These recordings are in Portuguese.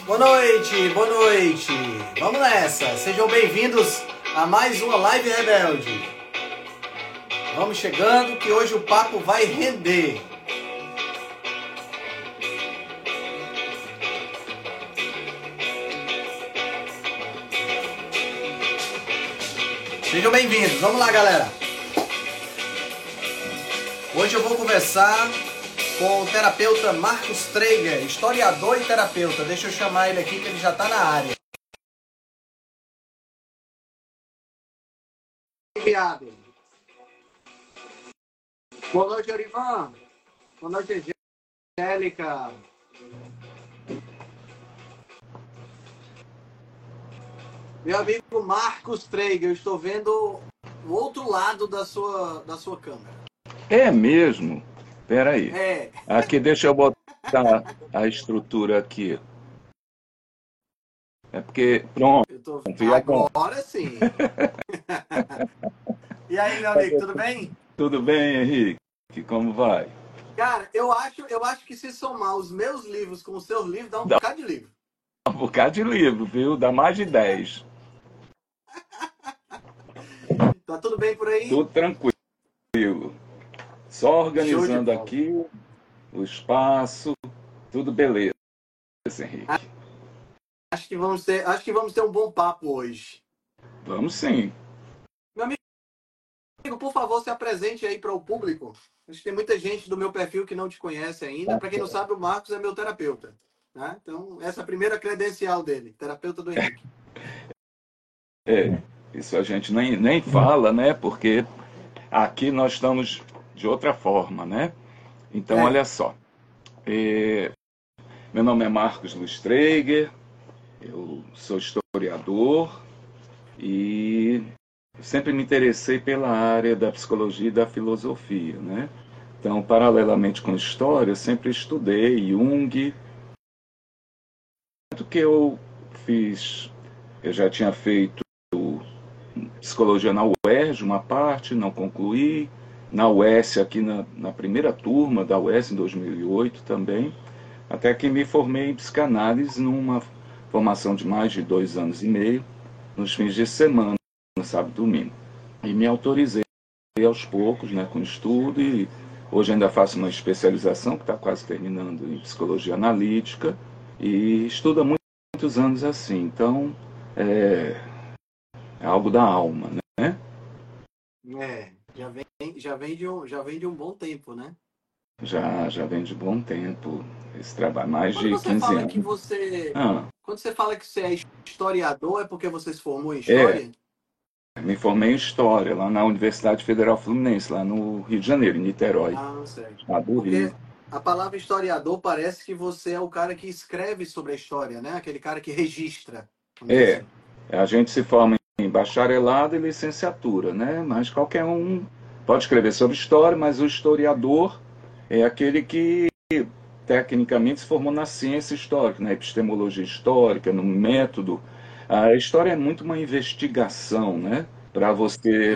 Boa noite, boa noite. Vamos nessa. Sejam bem-vindos a mais uma Live Rebelde. Vamos chegando que hoje o papo vai render. Sejam bem-vindos. Vamos lá, galera. Hoje eu vou conversar com o terapeuta Marcos Traeger, historiador e terapeuta. Deixa eu chamar ele aqui que ele já está na área. Obrigado. Boa noite, Orivan. Boa noite, Angélica. Meu amigo Marcos Traeger, eu estou vendo o outro lado da sua câmera. É mesmo? Espera aí. É. Aqui, deixa eu botar a estrutura aqui. É porque, pronto. Agora sim. E aí, meu amigo, tudo bem? Tudo bem, Henrique? Como vai? Cara, eu acho que se somar os meus livros com os seus livros, dá um bocado de livro. Um bocado de livro, viu? Dá mais de 10. Tá tudo bem por aí? Tudo tranquilo. Só organizando aqui o espaço. Tudo beleza, Henrique. Acho que vamos ter um bom papo hoje. Vamos sim. Meu amigo, por favor, se apresente aí para o público. Acho que tem muita gente do meu perfil que não te conhece ainda. Para quem não sabe, o Marcos é meu terapeuta. Né? Então, essa é a primeira credencial dele, terapeuta do Henrique. Isso a gente nem fala, né? Porque aqui nós estamos de outra forma, né? Então, olha só. Meu nome é Marcos Luiz Traeger, eu sou historiador e sempre me interessei pela área da psicologia e da filosofia, né? Então, paralelamente com história, sempre estudei Jung. Tanto que eu já tinha feito psicologia na UERJ, uma parte, não concluí. Na UES, aqui na primeira turma da UES, em 2008 também. Até que me formei em psicanálise numa formação de mais de 2 anos e meio, nos fins de semana, sábado e domingo. E me autorizei aos poucos, né, com estudo, e hoje ainda faço uma especialização, que está quase terminando, em psicologia analítica, e estudo há muitos anos assim. Então, é algo da alma, né? Já vem de um bom tempo, né? Já vem de bom tempo esse trabalho, mais de 15 anos. Quando você fala que você é historiador, é porque você se formou em história? Me formei em História, lá na Universidade Federal Fluminense, lá no Rio de Janeiro, em Niterói. Certo. Do Rio. A palavra historiador parece que você é o cara que escreve sobre a história, né? Aquele cara que registra. Assim. A gente se forma em bacharelado e licenciatura, né? Mas qualquer um pode escrever sobre história, mas o historiador é aquele que tecnicamente se formou na ciência histórica, na epistemologia histórica, no método. A história é muito uma investigação, né? Para você...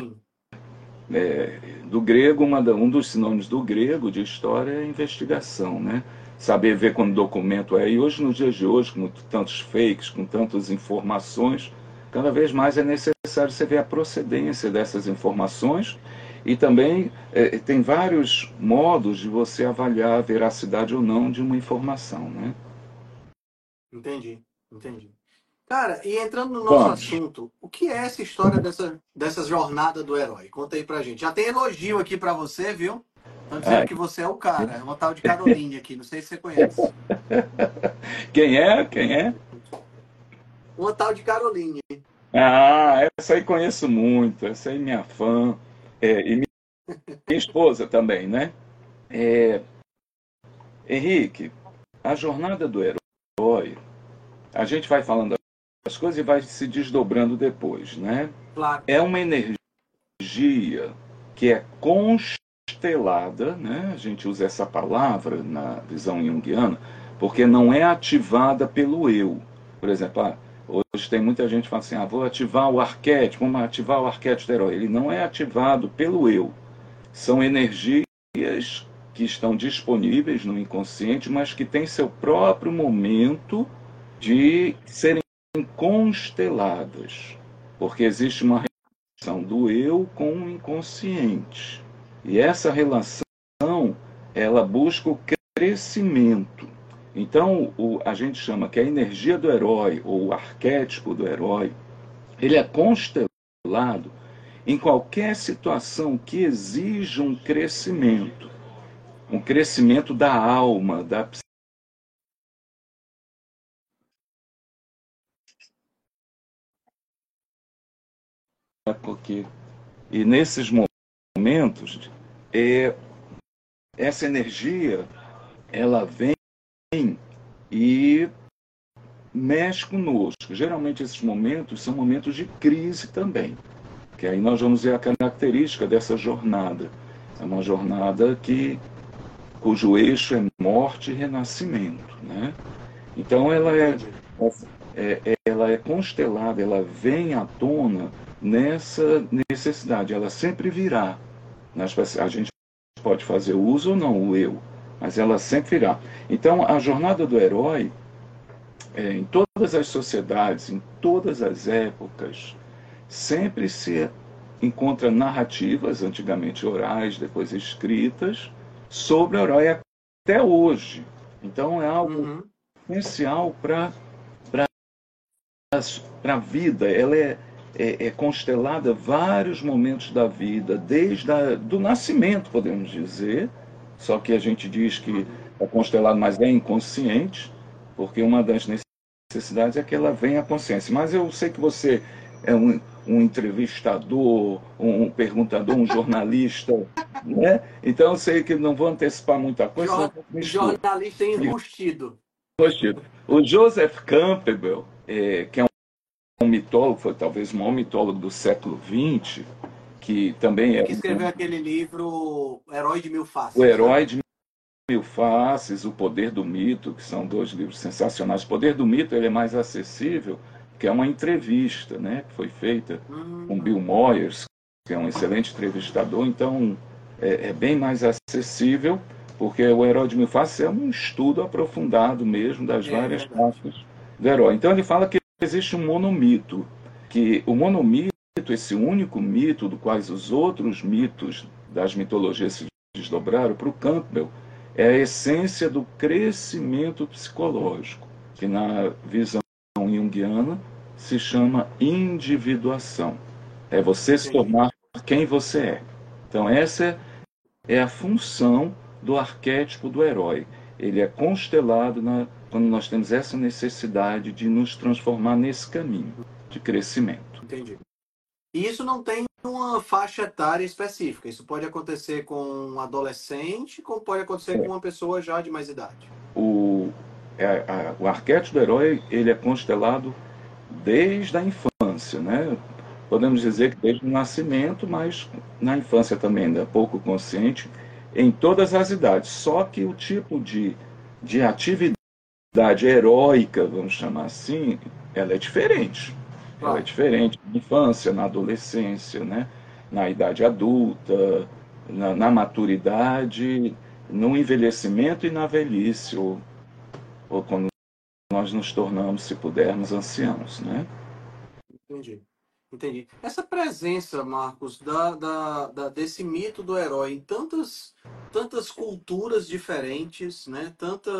do grego, um dos sinônimos do grego de história é investigação, né? Saber ver quando o documento é. E hoje, nos dias de hoje, com tantos fakes, com tantas informações, cada vez mais é necessário você ver a procedência dessas informações. E também tem vários modos de você avaliar a veracidade ou não de uma informação, né? Entendi. Cara, e entrando no nosso assunto, o que é essa história dessa jornada do herói? Conta aí pra gente. Já tem elogio aqui pra você, viu? Estão dizendo que você é o cara. É uma tal de Caroline aqui, não sei se você conhece. Quem é? Uma tal de Caroline. Essa aí conheço muito. Essa aí é minha fã. E minha esposa também, né? Henrique, a jornada do herói, a gente vai falando as coisas e vai se desdobrando depois, né? Claro. É uma energia que é constelada, né? A gente usa essa palavra na visão junguiana, porque não é ativada pelo eu. Por exemplo, hoje tem muita gente que fala assim, vou ativar o arquétipo, vamos ativar o arquétipo do herói. Ele não é ativado pelo eu. São energias que estão disponíveis no inconsciente, mas que têm seu próprio momento de serem consteladas, porque existe uma relação do eu com o inconsciente. E essa relação, ela busca o crescimento. Então, a gente chama que a energia do herói, ou o arquétipo do herói, ele é constelado em qualquer situação que exija um crescimento da alma, da psique. E nesses momentos, essa energia, ela vem e mexe conosco. Geralmente esses momentos são momentos de crise também, que aí nós vamos ver a característica dessa jornada. É uma jornada cujo eixo é morte e renascimento, né? Então ela é constelada, ela vem à tona nessa necessidade, ela sempre virá. A gente pode fazer uso ou não, o eu, mas ela sempre virá. Então a jornada do herói, em todas as sociedades, em todas as épocas, sempre se encontra narrativas, antigamente orais, depois escritas, sobre o herói até hoje. Então é algo essencial para a vida. Ela é constelada vários momentos da vida, desde do nascimento, podemos dizer, só que a gente diz que é constelado, mas é inconsciente, porque uma das necessidades é que ela venha à consciência. Mas eu sei que você é um entrevistador, um perguntador, um jornalista, né? Então eu sei que não vou antecipar muita coisa. Jornalista enrustido. O Joseph Campbell, que é um mitólogo, foi talvez o maior mitólogo do século XX, que também que escreveu aquele livro Herói de Mil Faces. O Herói de Mil Faces, O Poder do Mito, que são dois livros sensacionais. O Poder do Mito ele é mais acessível, que é uma entrevista, né, que foi feita com Bill Moyers, que é um excelente entrevistador, então é bem mais acessível, porque o Herói de Mil Faces é um estudo aprofundado mesmo das várias partes do herói. Então ele fala que existe um monomito, que o monomito, esse único mito do qual os outros mitos das mitologias se desdobraram, para o Campbell, é a essência do crescimento psicológico, que na visão junguiana se chama individuação. É você se tornar quem você é. Então essa é a função do arquétipo do herói. Ele é constelado quando nós temos essa necessidade de nos transformar nesse caminho de crescimento. Entendi. E isso não tem uma faixa etária específica. Isso pode acontecer com um adolescente, como pode acontecer com uma pessoa já de mais idade. O arquétipo do herói, ele é constelado desde a infância, né? Podemos dizer que desde o nascimento, mas na infância também, ainda pouco consciente, em todas as idades. Só que o tipo de atividade heróica, vamos chamar assim, ela é diferente. Ela é diferente na infância, na adolescência, né? Na idade adulta, na maturidade, no envelhecimento e na velhice, ou quando nós nos tornamos, se pudermos, anciãos, né? Entendi. Essa presença, Marcos, desse mito do herói em tantas culturas diferentes, né?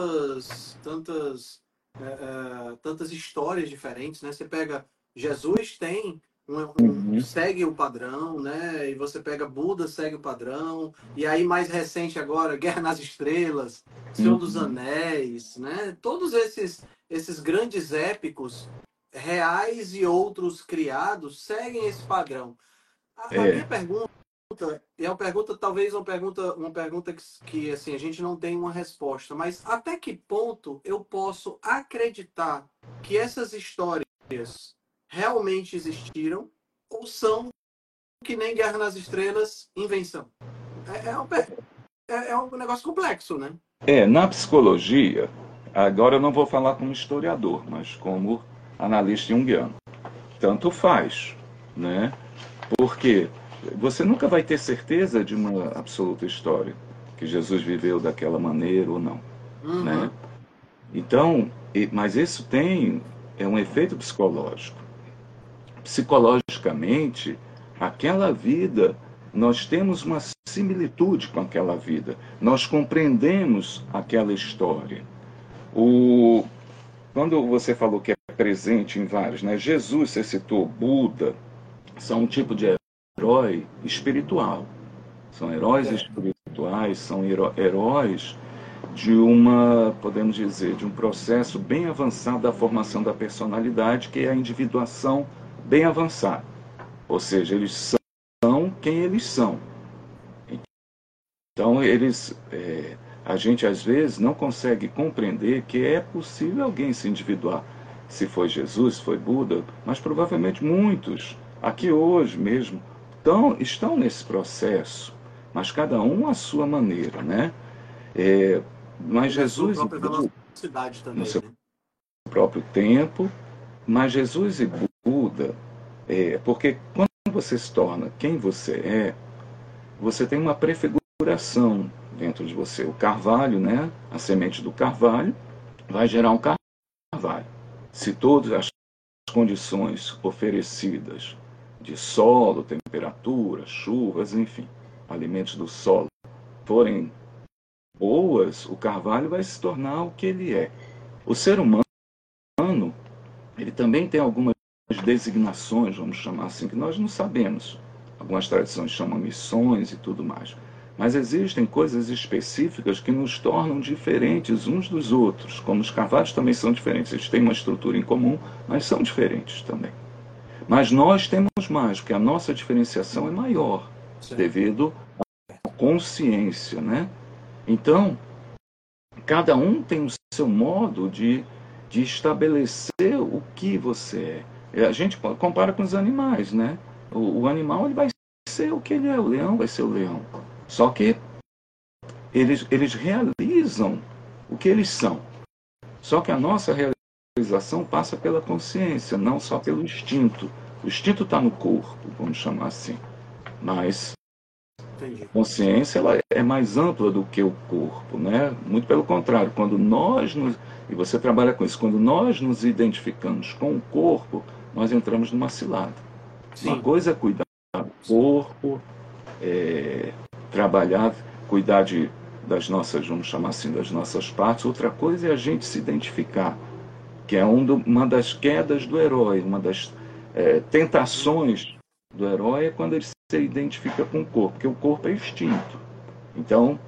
Tantas histórias diferentes, né? Você pega Jesus tem segue o padrão, né? E você pega Buda, segue o padrão. E aí mais recente agora, Guerra nas Estrelas, Senhor dos Anéis, né? Todos esses grandes épicos reais e outros criados seguem esse padrão. A minha pergunta é uma pergunta que assim, a gente não tem uma resposta, mas até que ponto eu posso acreditar que essas histórias realmente existiram ou são, que nem Guerra nas Estrelas, invenção? É um negócio complexo, né? Na psicologia, agora eu não vou falar como historiador, mas como analista junguiano. Tanto faz, né? Porque você nunca vai ter certeza de uma absoluta história, que Jesus viveu daquela maneira ou não, né? Então, Mas isso é um efeito psicológico. Psicologicamente, aquela vida, nós temos uma similitude com aquela vida. Nós compreendemos aquela história. O, Quando você falou que é presente em vários, né? Jesus, você citou Buda, são um tipo de herói espiritual. São heróis espirituais, são heróis de podemos dizer, de um processo bem avançado da formação da personalidade, que é a individuação bem avançada. Ou seja, eles são quem eles são. Então, a gente às vezes não consegue compreender que é possível alguém se individuar. Se foi Jesus, se foi Buda, mas provavelmente muitos, aqui hoje mesmo, estão nesse processo, mas cada um à sua maneira, né? Mas Jesus e Buda, também, no seu né? próprio tempo, mas Jesus e Buda, porque quando você se torna quem você é, você tem uma prefiguração dentro de você. O carvalho, né? A semente do carvalho vai gerar um carvalho. Se todas as condições oferecidas de solo, temperatura, chuvas, enfim, alimentos do solo forem boas, o carvalho vai se tornar o que ele é. O ser humano, ele também tem algumas designações, vamos chamar assim, que nós não sabemos. Algumas tradições chamam missões e tudo mais. Mas existem coisas específicas que nos tornam diferentes uns dos outros, como os carvalhos também são diferentes. Eles têm uma estrutura em comum, mas são diferentes também. Mas nós temos mais, porque a nossa diferenciação é maior, devido à consciência, né? Então, cada um tem o seu modo de estabelecer o que você é. A gente compara com os animais, né? O animal ele vai ser o que ele é, o leão vai ser o leão. Só que eles realizam o que eles são. Só que a nossa realização passa pela consciência, não só pelo instinto. O instinto está no corpo, vamos chamar assim. Mas a consciência ela é mais ampla do que o corpo, né? Muito pelo contrário, e você trabalha com isso, quando nós nos identificamos com o corpo, nós entramos numa cilada. Sim. Uma coisa é cuidar do corpo, trabalhar, cuidar das nossas, vamos chamar assim, das nossas partes. Outra coisa é a gente se identificar, que é uma das quedas do herói, uma das tentações do herói é quando ele se identifica com o corpo, porque o corpo é instinto. Então,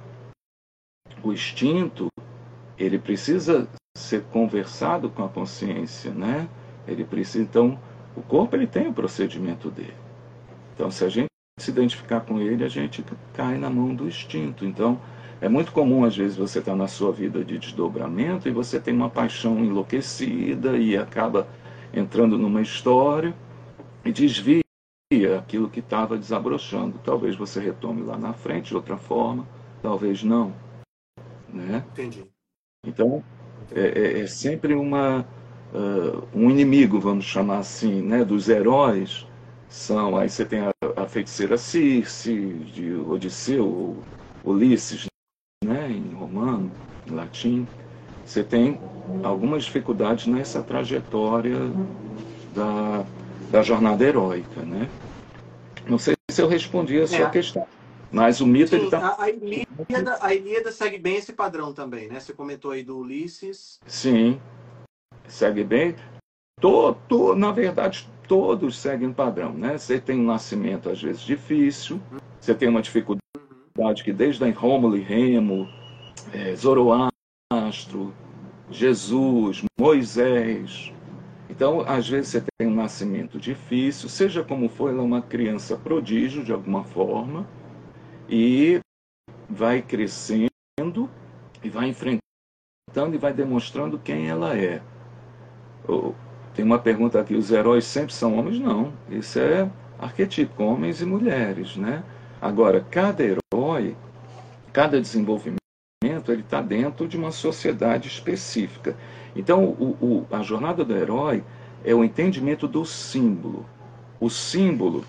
o instinto, ele precisa ser conversado com a consciência, né? Ele precisa, então, o corpo ele tem o procedimento dele. Então, se a gente se identificar com ele, a gente cai na mão do instinto. Então, é muito comum, às vezes, você estar na sua vida de desdobramento e você tem uma paixão enlouquecida e acaba entrando numa história e desvia aquilo que estava desabrochando. Talvez você retome lá na frente de outra forma, talvez não. Né? Entendi. Então, é sempre um inimigo, vamos chamar assim, né? Dos heróis. Aí você tem a feiticeira Circe, de Odisseu, Ulisses, né? Em romano, em latim. Você tem algumas dificuldades nessa trajetória da jornada heróica, né? Não sei se eu respondi a sua questão, mas o mito ele está... A Ilíada segue bem esse padrão também, né? Você comentou aí do Ulisses. Sim, segue bem. Na verdade, todos seguem o padrão, né? Você tem um nascimento, às vezes, difícil, você tem uma dificuldade que desde Rômulo e Remo, Zoroastro, Jesus, Moisés... Então, às vezes você tem um nascimento difícil, seja como for, ela é uma criança prodígio de alguma forma, e vai crescendo, e vai enfrentando, e vai demonstrando quem ela é. Tem uma pergunta aqui, os heróis sempre são homens? Não, isso é arquetípico, homens e mulheres, né? Agora, cada herói, cada desenvolvimento, ele está dentro de uma sociedade específica. Então, a jornada do herói é o entendimento do símbolo. O símbolo,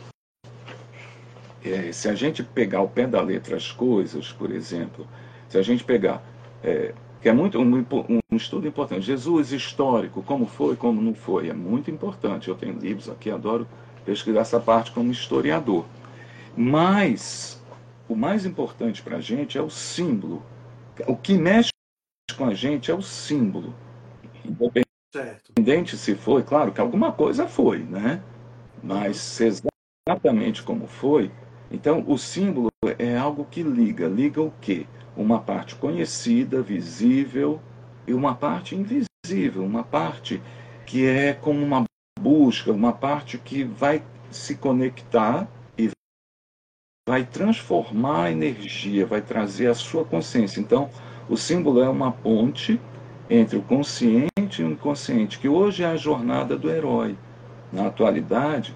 se a gente pegar ao pé da letra as coisas, por exemplo, se a gente pegar que é muito um estudo importante. Jesus histórico, como foi, como não foi, é muito importante. Eu tenho livros aqui, adoro pesquisar essa parte como historiador. Mas o mais importante para a gente é o símbolo. O que mexe com a gente é o símbolo. Certo. Independente se foi, claro que alguma coisa foi, né? Mas exatamente como foi. Então, o símbolo é algo que liga. Liga o quê? Uma parte conhecida, visível, e uma parte invisível, uma parte que é como uma busca, uma parte que vai se conectar e vai transformar a energia, vai trazer a sua consciência. Então, o símbolo é uma ponte entre o consciente e o inconsciente, que hoje é a jornada do herói. Na atualidade,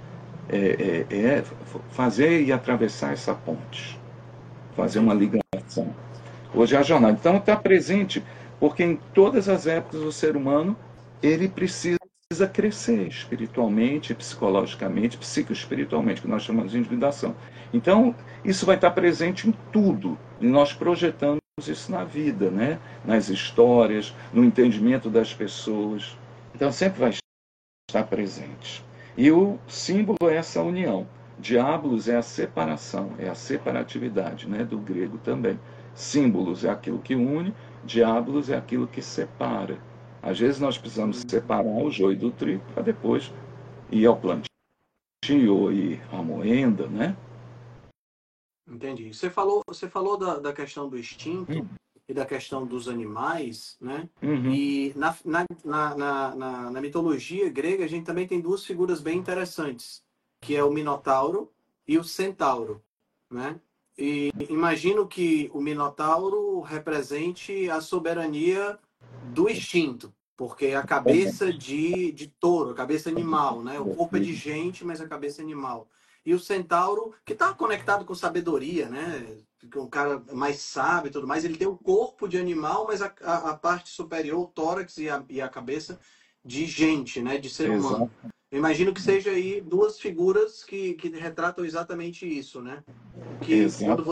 é fazer e atravessar essa ponte, fazer uma ligação. Hoje é a jornada. Então está presente, porque em todas as épocas o ser humano ele precisa crescer espiritualmente, psicologicamente, psicoespiritualmente, que nós chamamos de individuação. Então, isso vai estar presente em tudo, e nós projetamos isso na vida, né? Nas histórias, no entendimento das pessoas. Então, sempre vai estar presente. E o símbolo é essa união. Diabolos é a separação, é a separatividade, né? Do grego também. Símbolos é aquilo que une, diabolos é aquilo que separa. Às vezes nós precisamos separar o joio do trigo para depois ir ao plantio ou ir à moenda, né? Entendi. Você falou da questão do instinto e da questão dos animais, né? Uhum. E na mitologia grega a gente também tem duas figuras bem interessantes, que é o Minotauro e o Centauro, né? E imagino que o Minotauro represente a soberania do instinto, porque é a cabeça de touro, a cabeça animal, né? O corpo é de gente, mas a cabeça é animal. E o centauro, que está conectado com sabedoria, né? Um cara mais sábio e tudo mais, ele tem o corpo de animal, mas a parte superior, o tórax e a cabeça de gente, né? De ser humano. Eu imagino que seja aí duas figuras que retratam exatamente isso, né? Que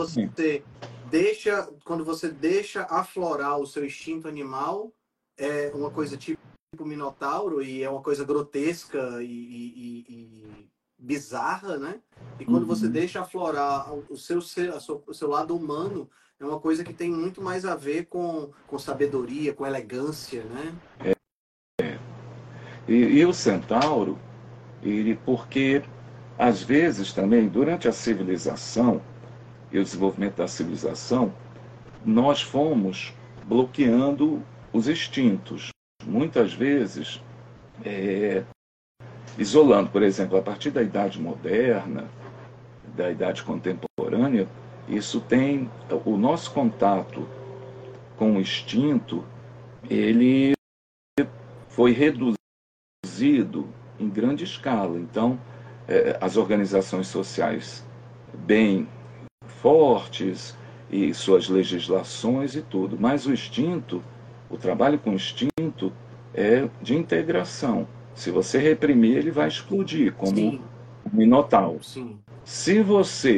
quando você deixa aflorar o seu instinto animal, é uma coisa tipo Minotauro e é uma coisa grotesca e bizarra, né? E quando você deixa aflorar o seu lado humano, é uma coisa que tem muito mais a ver com sabedoria, com elegância, né? E o centauro, ele, porque às vezes também, durante a civilização e o desenvolvimento da civilização, nós fomos bloqueando os instintos. Muitas vezes, isolando, por exemplo, a partir da idade moderna, da idade contemporânea, isso tem o nosso contato com o instinto, ele foi reduzido em grande escala. Então, as organizações sociais bem fortes e suas legislações e tudo, mas o instinto, o trabalho com o instinto é de integração. Se você reprimir, ele vai explodir, como Sim, o Minotauro. sim. Se você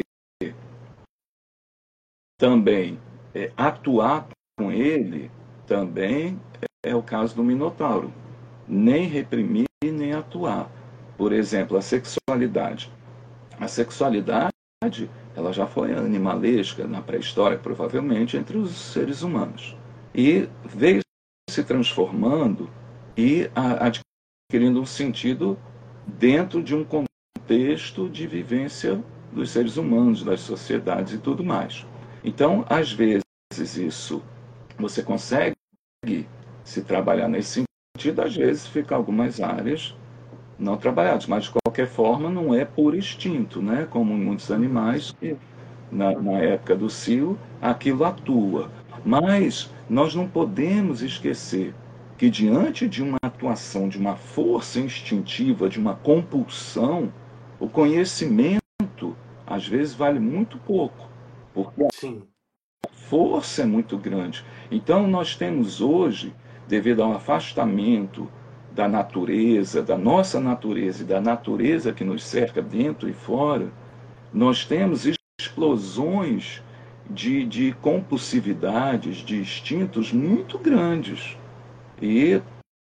também atuar com ele, também é o caso do Minotauro. Nem reprimir, nem atuar. Por exemplo, a sexualidade. A sexualidade, ela já foi animalesca na pré-história, provavelmente, entre os seres humanos. E veio se transformando e adquirindo um sentido dentro de um contexto de vivência dos seres humanos, das sociedades e tudo mais. Então, às vezes, isso você consegue se trabalhar nesse sentido, às vezes fica algumas áreas não trabalhadas, mas de qualquer forma não é por instinto, né? Como em muitos animais, que na época do cio aquilo atua. Mas nós não podemos esquecer que diante de uma atuação, de uma força instintiva, de uma compulsão, o conhecimento às vezes vale muito pouco, porque Sim. a força é muito grande. Então nós temos hoje, devido ao afastamento da natureza, da nossa natureza e da natureza que nos cerca dentro e fora, nós temos explosões de compulsividades, de instintos muito grandes. E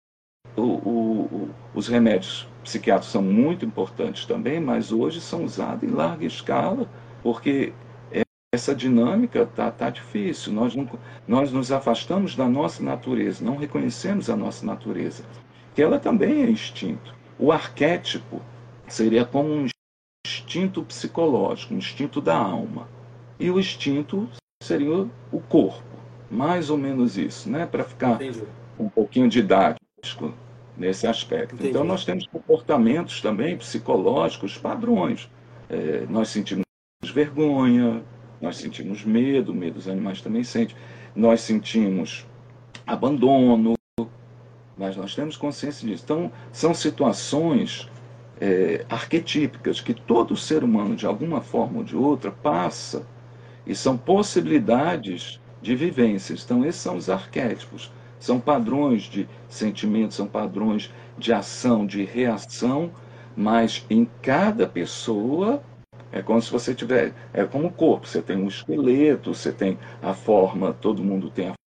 os remédios psiquiátricos são muito importantes também, mas hoje são usados em larga escala, porque essa dinâmica tá difícil. Nós nos afastamos da nossa natureza, não reconhecemos a nossa natureza, que ela também é instinto. O arquétipo seria como um instinto psicológico, um instinto da alma. E o instinto seria o corpo. Mais ou menos isso, né? Para ficar Entendi. um pouquinho didático nesse aspecto. Então, Entendi. nós temos comportamentos também psicológicos, padrões. Nós sentimos vergonha, nós sentimos medo, os animais também sentem. Nós sentimos abandono, mas nós temos consciência disso. Então, são situações arquetípicas que todo ser humano, de alguma forma ou de outra, passa, e são possibilidades de vivências. Então, esses são os arquétipos. São padrões de sentimentos, são padrões de ação, de reação, mas em cada pessoa é como se você tiver. É como o corpo: você tem um esqueleto, você tem a forma, todo mundo tem a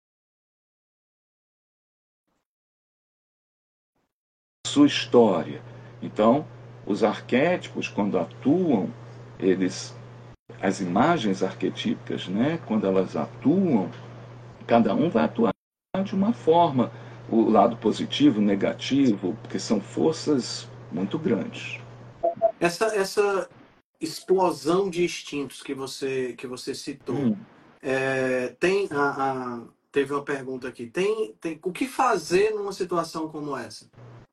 sua história. Então, os arquétipos, quando atuam, eles, as imagens arquetípicas, né, quando elas atuam, cada um vai atuar de uma forma. O lado positivo, negativo, porque são forças muito grandes. Essa explosão de instintos que você citou, teve uma pergunta aqui. Tem o que fazer numa situação como essa?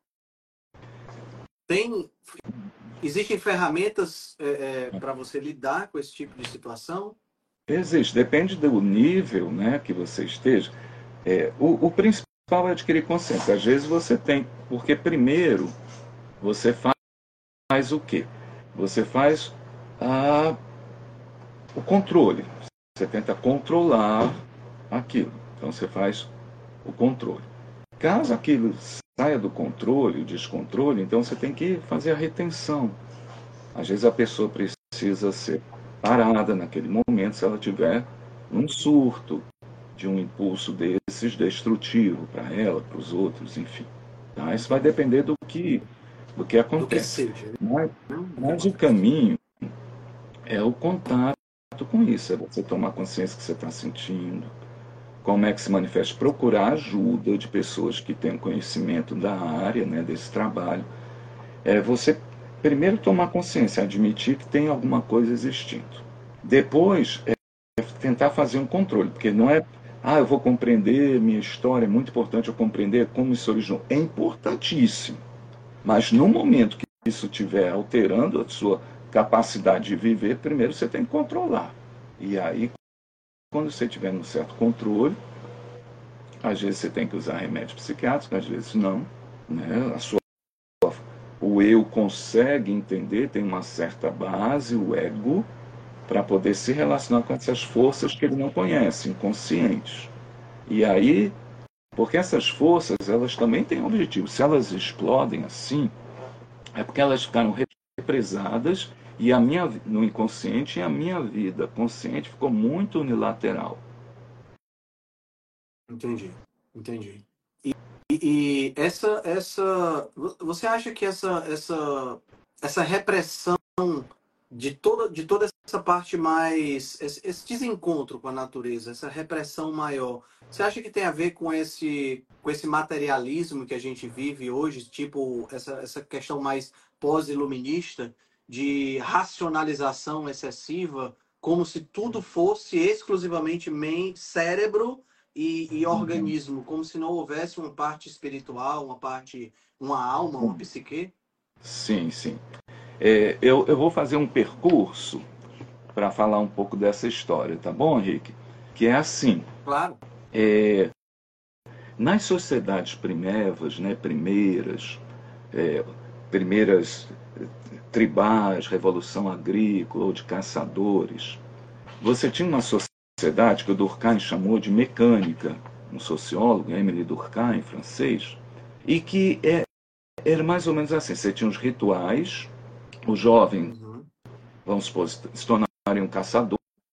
Existem ferramentas para você lidar com esse tipo de situação? Existe, depende do nível, né, que você esteja. O principal é adquirir consciência. Às vezes você tem, porque primeiro você faz o quê? Você faz o controle. Você tenta controlar aquilo. Então você faz o controle. Caso aquilo saia do controle, o descontrole, então você tem que fazer a retenção. Às vezes a pessoa precisa ser parada naquele momento se ela tiver um surto de um impulso desses destrutivo para ela, para os outros, enfim. Tá? Isso vai depender do que Do que acontece. seja, Mas, né? Do que mas o acontece. caminho é o contato com isso, é você tomar consciência que você está sentindo, como é que se manifesta, procurar ajuda de pessoas que têm conhecimento da área, né, desse trabalho. Você primeiro tomar consciência, admitir que tem alguma coisa existindo. Depois, tentar fazer um controle, porque não é, eu vou compreender minha história, é muito importante eu compreender como isso originou. É importantíssimo, mas no momento que isso estiver alterando a sua capacidade de viver, primeiro você tem que controlar. E aí, quando você tiver um certo controle, às vezes você tem que usar remédio psiquiátrico, às vezes não. Né? O eu consegue entender, tem uma certa base, o ego, para poder se relacionar com essas forças que ele não conhece, inconscientes. E aí, porque essas forças, elas também têm um objetivo. Se elas explodem assim, é porque elas ficaram represadas e no inconsciente, e a minha vida consciente ficou muito unilateral. Entendi. E você acha que essa repressão de toda essa parte mais, esse desencontro com a natureza, essa repressão maior, você acha que tem a ver com esse materialismo que a gente vive hoje, tipo essa questão mais pós-iluminista, de racionalização excessiva, como se tudo fosse exclusivamente cérebro e Uhum. organismo, como se não houvesse uma parte espiritual, uma alma, uma psique? Sim, sim. Eu vou fazer um percurso para falar um pouco dessa história, tá bom, Henrique? Que é assim, Claro. nas sociedades primevas, né, é, primeiras tribais, revolução agrícola ou de caçadores, você tinha uma sociedade que o Durkheim chamou de mecânica, um sociólogo, Émile Durkheim, francês, e que era mais ou menos assim: você tinha os rituais, o jovem, Uhum. vamos supor, se tornaria um caçador,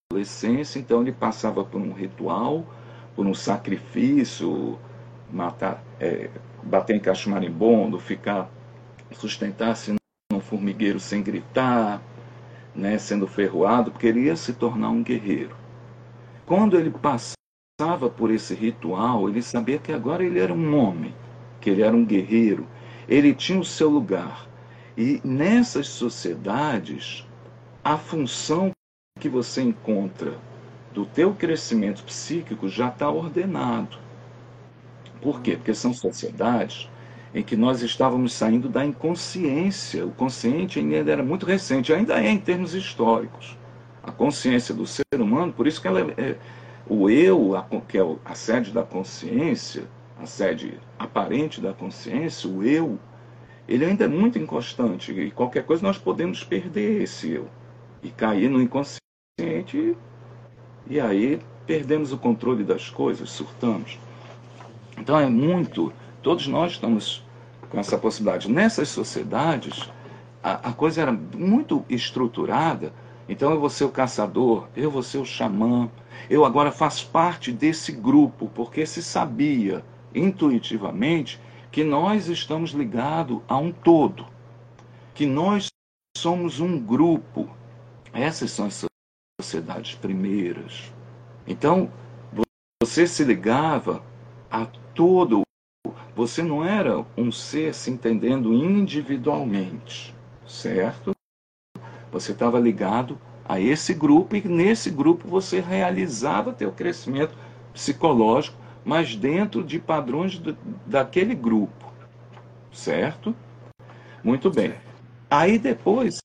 adolescência, então ele passava por um ritual, por um sacrifício, matar, bater em cacho marimbondo, sustentar-se num formigueiro sem gritar, né, sendo ferroado, porque ele ia se tornar um guerreiro. Quando ele passava por esse ritual, ele sabia que agora ele era um homem, que ele era um guerreiro, ele tinha o seu lugar. E nessas sociedades, a função que você encontra do teu crescimento psíquico já está ordenado. Por quê? Porque são sociedades em que nós estávamos saindo da inconsciência. O consciente ainda era muito recente, ainda é em termos históricos. A consciência do ser humano, por isso que ela o eu, que é a sede da consciência, a sede aparente da consciência, o eu, ele ainda é muito inconstante. E qualquer coisa nós podemos perder esse eu e cair no inconsciente, e aí perdemos o controle das coisas, surtamos. Então é muito, todos nós estamos com essa possibilidade. Nessas sociedades, a coisa era muito estruturada. Então eu vou ser o caçador, eu vou ser o xamã, eu agora faço parte desse grupo, porque se sabia intuitivamente que nós estamos ligados a um todo, que nós somos um grupo. Essas são as sociedades primeiras. Então, você se ligava a todo. Você não era um ser se entendendo individualmente, certo? Você estava ligado a esse grupo e nesse grupo você realizava teu crescimento psicológico, mas dentro de padrões daquele grupo, certo? Muito bem. Aí depois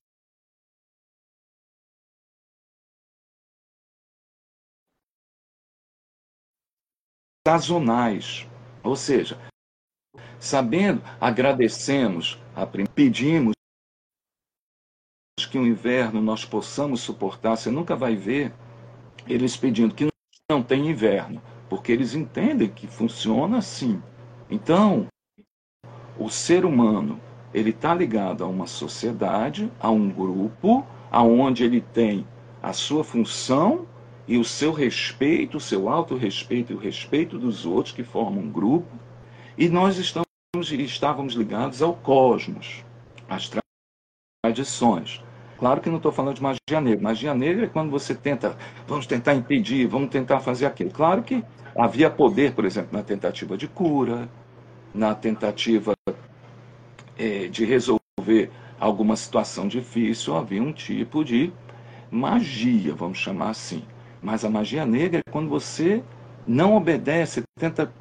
sazonais, ou seja, sabendo, agradecemos, pedimos que o inverno nós possamos suportar. Você nunca vai ver eles pedindo que não tem inverno, porque eles entendem que funciona assim. Então, o ser humano, ele está ligado a uma sociedade, a um grupo, aonde ele tem a sua função e o seu respeito, o seu autorrespeito e o respeito dos outros que formam um grupo, e nós estávamos ligados ao cosmos, às tradições. Claro que não estou falando de magia negra. Magia negra é quando você vamos tentar impedir, vamos tentar fazer aquilo. Claro que havia poder, por exemplo, na tentativa de cura, na tentativa de resolver alguma situação difícil, havia um tipo de magia, vamos chamar assim. Mas a magia negra é quando você não obedece, tenta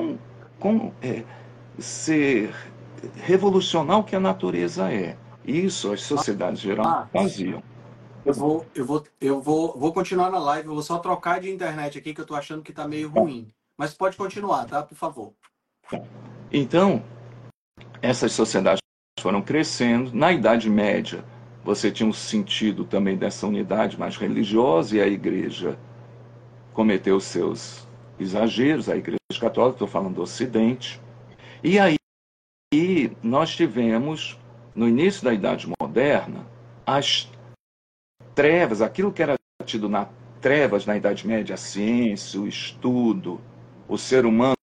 ser revolucionar o que a natureza é. Isso as sociedades geralmente faziam. Vou continuar na live, eu vou só trocar de internet aqui, que eu tô achando que tá meio ruim. Mas pode continuar, tá? Por favor. Então, essas sociedades foram crescendo. Na Idade Média, você tinha um sentido também dessa unidade mais religiosa, e a igreja cometeu seus exageros, a igreja católica, estou falando do Ocidente. E aí nós tivemos, no início da Idade Moderna, as trevas, aquilo que era tido na trevas na Idade Média, a ciência, o estudo, o ser humano,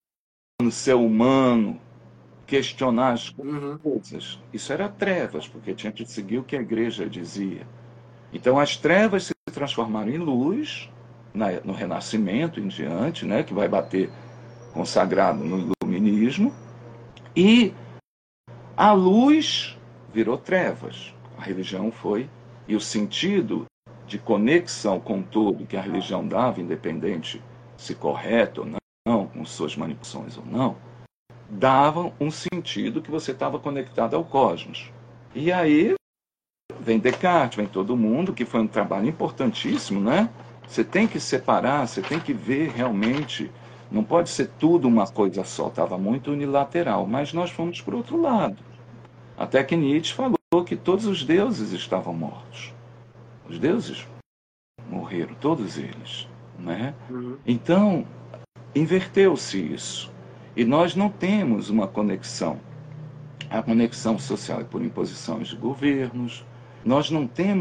questionar as coisas. Isso era trevas, porque tinha que seguir o que a igreja dizia. Então as trevas se transformaram em luz no Renascimento em diante, né, que vai bater consagrado no Iluminismo, e a luz virou trevas. A religião foi, e o sentido de conexão com tudo que a religião dava, independente se correto ou não, com suas manipulações ou não, davam um sentido que você estava conectado ao cosmos. E aí vem Descartes, vem todo mundo, que foi um trabalho importantíssimo, né? Você tem que separar, você tem que ver realmente, não pode ser tudo uma coisa só, estava muito unilateral, mas nós fomos para o outro lado. Até que Nietzsche falou que todos os deuses estavam mortos. Os deuses morreram, todos eles, né? Então, inverteu-se isso. E nós não temos uma conexão. A conexão social é por imposições de governos. Nós não temos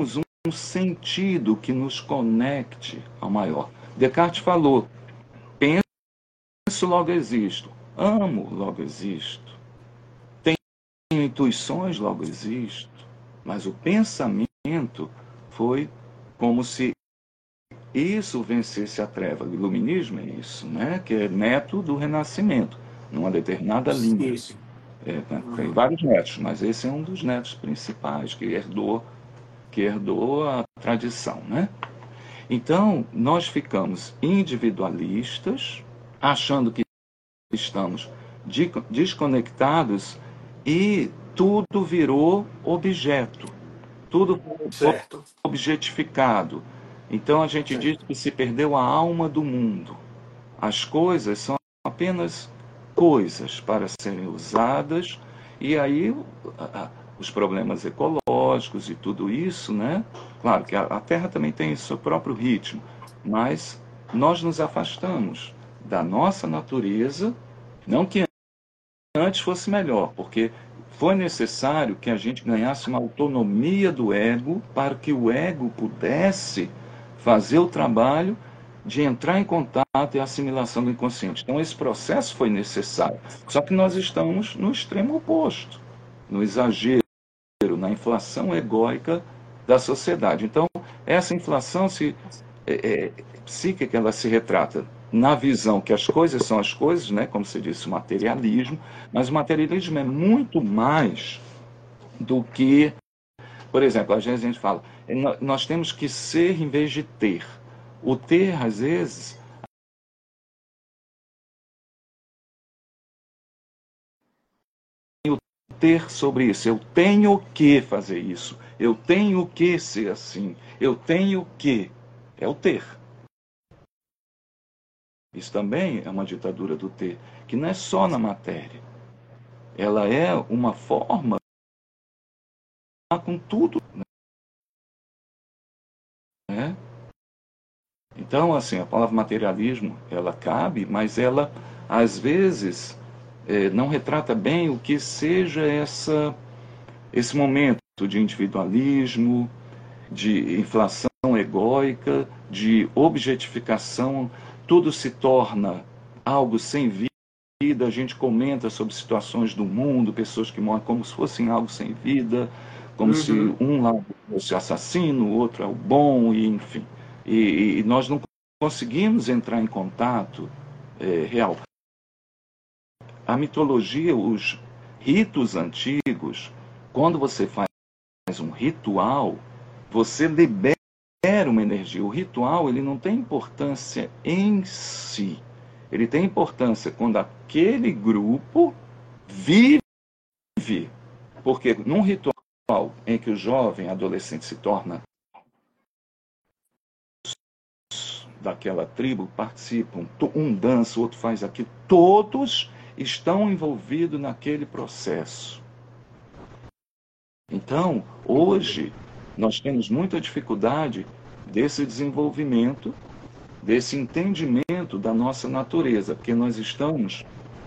sentido que nos conecte ao maior. Descartes falou: penso, logo existo. Amo, logo existo. Tenho intuições, logo existo. Mas o pensamento foi como se isso vencesse a treva. O iluminismo é isso, né? Que é neto do Renascimento, numa determinada linha. Isso. Tem vários netos, mas esse é um dos netos principais que herdou a tradição, né? Então, nós ficamos individualistas, achando que estamos desconectados e tudo virou objeto, tudo foi Certo. objetificado. Então, a gente diz Certo. que se perdeu a alma do mundo. As coisas são apenas coisas para serem usadas, e aí os problemas ecológicos e tudo isso, né? Claro que a Terra também tem seu próprio ritmo, mas nós nos afastamos da nossa natureza, não que antes fosse melhor, porque foi necessário que a gente ganhasse uma autonomia do ego para que o ego pudesse fazer o trabalho de entrar em contato e assimilação do inconsciente. Então, esse processo foi necessário. Só que nós estamos no extremo oposto, no exagero, na inflação egóica da sociedade. Então, essa inflação psíquica, ela se retrata na visão que as coisas são as coisas, né? Como você disse, o materialismo, mas o materialismo é muito mais do que, por exemplo, às vezes a gente fala, nós temos que ser em vez de ter. O ter, às vezes, ter sobre isso. Eu tenho que fazer isso. Eu tenho que ser assim. Eu tenho que. É o ter. Isso também é uma ditadura do ter, que não é só na matéria. Ela é uma forma com tudo, né? Então, assim, a palavra materialismo, ela cabe, mas ela, às vezes, não retrata bem o que seja esse momento de individualismo, de inflação egóica, de objetificação, tudo se torna algo sem vida, a gente comenta sobre situações do mundo, pessoas que morrem como se fossem algo sem vida, como se um lado fosse assassino, o outro é o bom, e enfim. E nós não conseguimos entrar em contato real. A mitologia, os ritos antigos, quando você faz um ritual, você libera uma energia. O ritual, ele não tem importância em si. Ele tem importância quando aquele grupo vive. Porque num ritual em que o jovem adolescente se torna daquela tribo, participam, um dança, o outro faz aquilo, todos estão envolvidos naquele processo. Então, hoje, nós temos muita dificuldade desse desenvolvimento, desse entendimento da nossa natureza, porque nós estamos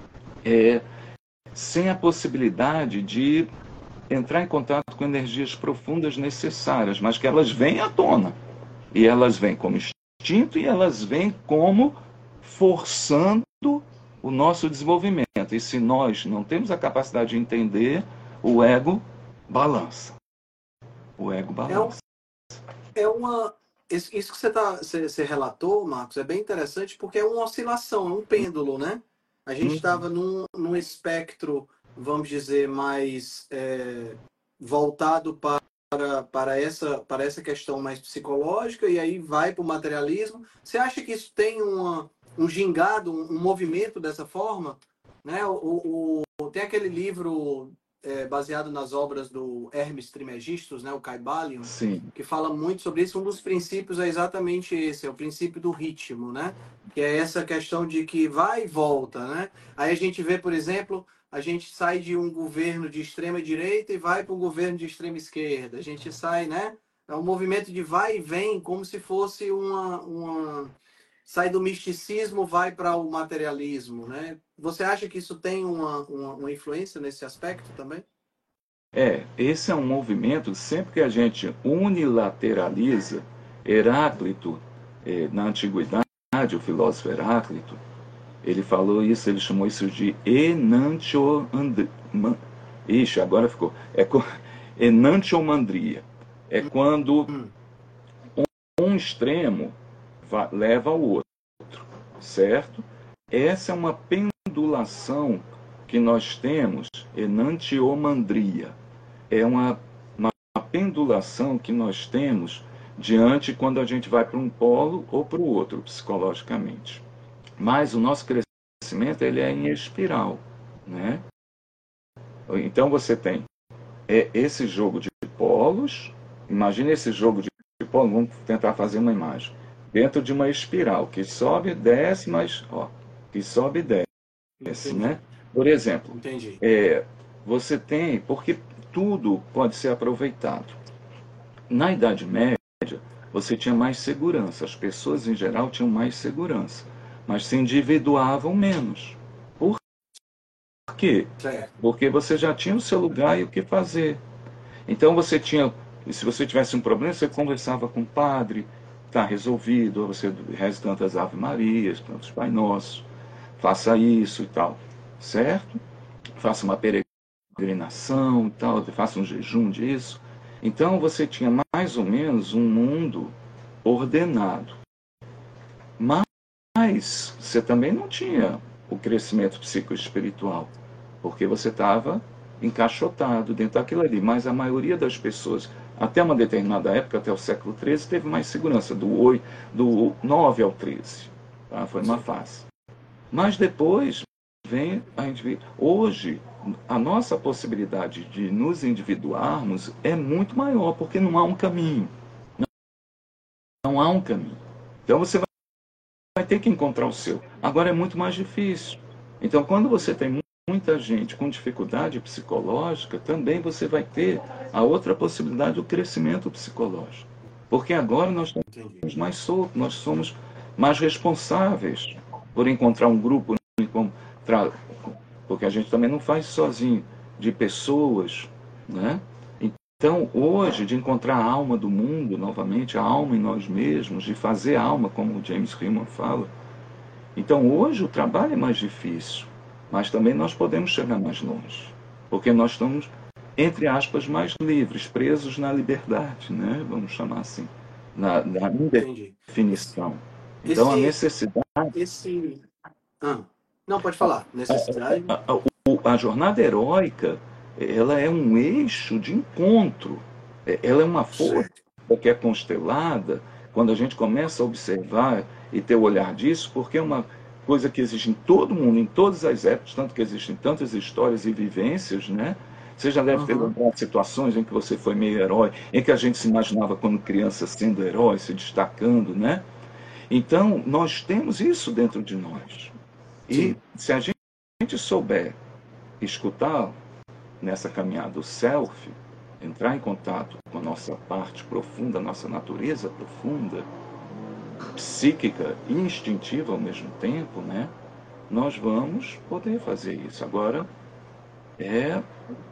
sem a possibilidade de entrar em contato com energias profundas necessárias, mas que elas vêm à tona. E elas vêm como instinto e elas vêm como forçando o nosso desenvolvimento. E se nós não temos a capacidade de entender, o ego balança. O ego balança. É uma. Isso que você relatou, Marcos, é bem interessante porque é uma oscilação, é um pêndulo, né? A gente estava num espectro, vamos dizer, mais voltado para essa questão mais psicológica e aí vai para o materialismo. Você acha que isso tem um gingado, um movimento dessa forma? Né? Tem aquele livro baseado nas obras do Hermes Trismegistus, né? O Kybalion, Sim. que fala muito sobre isso. Um dos princípios é exatamente esse, é o princípio do ritmo, né? Que é essa questão de que vai e volta, né? Aí a gente vê, por exemplo, a gente sai de um governo de extrema direita e vai para um governo de extrema esquerda. A gente sai, né? É um movimento de vai e vem, como se fosse sai do misticismo, vai para o materialismo, né? Você acha que isso tem uma influência nesse aspecto também? Esse é um movimento, sempre que a gente unilateraliza, Heráclito, na antiguidade, o filósofo Heráclito, ele falou isso, ele chamou isso de enantiomandria. Ixi, agora ficou. Enantiomandria. É quando Hum, um extremo leva ao outro, certo? Essa é uma pendulação que nós temos, enantiomandria. É uma pendulação que nós temos diante quando a gente vai para um polo ou para o outro, psicologicamente. Mas o nosso crescimento ele é em espiral, né? Então você tem esse jogo de polos. Imagine esse jogo de polos. Vamos tentar fazer uma imagem dentro de uma espiral que sobe, desce, mas que sobe e desce, né? entendi, Por exemplo, entendi. você tem, porque tudo pode ser aproveitado. Na Idade Média, você tinha mais segurança. As pessoas em geral tinham mais segurança, mas se individuavam menos. Por quê? Certo. Porque você já tinha o seu lugar e o que fazer. Então você tinha, se você tivesse um problema, você conversava com o padre, está resolvido, ou você reza tantas Ave Marias, tantos Pai Nossos, faça isso e tal, certo? Faça uma peregrinação e tal, faça um jejum disso. Então você tinha mais ou menos um mundo ordenado. Mas você também não tinha o crescimento psicoespiritual, porque você estava encaixotado dentro daquilo ali. Mas a maioria das pessoas, até uma determinada época, até o século XIII, teve mais segurança, do 9 ao 13. Tá? Foi uma Sim. fase. Mas depois vem a indivíduo. Hoje, a nossa possibilidade de nos individuarmos é muito maior, porque não há um caminho. Não há um caminho. Então você vai ter que encontrar o seu. Agora é muito mais difícil. Então, quando você tem muita gente com dificuldade psicológica, também você vai ter a outra possibilidade do crescimento psicológico. Porque agora nós Entendi. estamos mais soltos, nós somos mais responsáveis por encontrar um grupo, porque a gente também não faz sozinho, de pessoas, né? Então, hoje, de encontrar a alma do mundo novamente, a alma em nós mesmos, de fazer alma, como o James Hillman fala. Então, hoje o trabalho é mais difícil, mas também nós podemos chegar mais longe, porque nós estamos, entre aspas, mais livres, presos na liberdade, né? Vamos chamar assim, na Entendi. indefinição. Então, a Esse, necessidade, esse, ah, não, pode falar. Necessidade. a jornada heróica, ela é um eixo de encontro, ela é uma força Certo. que é constelada quando a gente começa a observar e ter o olhar disso, porque é uma coisa que existe em todo mundo, em todas as épocas, tanto que existem tantas histórias e vivências, né? Você já deve ter Aham. lembrado situações em que você foi meio herói, em que a gente se imaginava quando criança sendo herói, se destacando, né? Então, nós temos isso dentro de nós. E Sim. se a gente souber escutar nessa caminhada o self, entrar em contato com a nossa parte profunda, a nossa natureza profunda, psíquica e instintiva ao mesmo tempo, né? Nós vamos poder fazer isso. Agora é,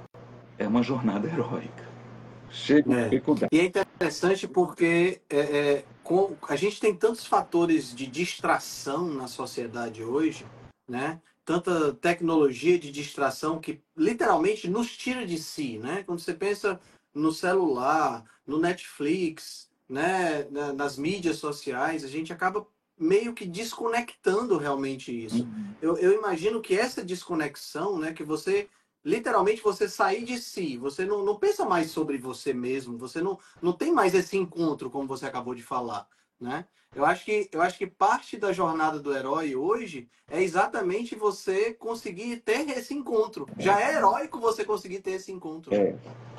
é uma jornada heróica, cheia de É. dificuldade. E é interessante porque a gente tem tantos fatores de distração na sociedade hoje, né? Tanta tecnologia de distração que literalmente nos tira de si, né? Quando você pensa no celular, no Netflix, né? Nas mídias sociais, a gente acaba meio que desconectando realmente isso. Eu imagino que essa desconexão, né? Que você literalmente você sair de si, você não pensa mais sobre você mesmo, você não tem mais esse encontro, como você acabou de falar, né? Eu acho que parte da jornada do herói hoje é exatamente você conseguir ter esse encontro. Já é heróico você conseguir ter esse encontro, né? É,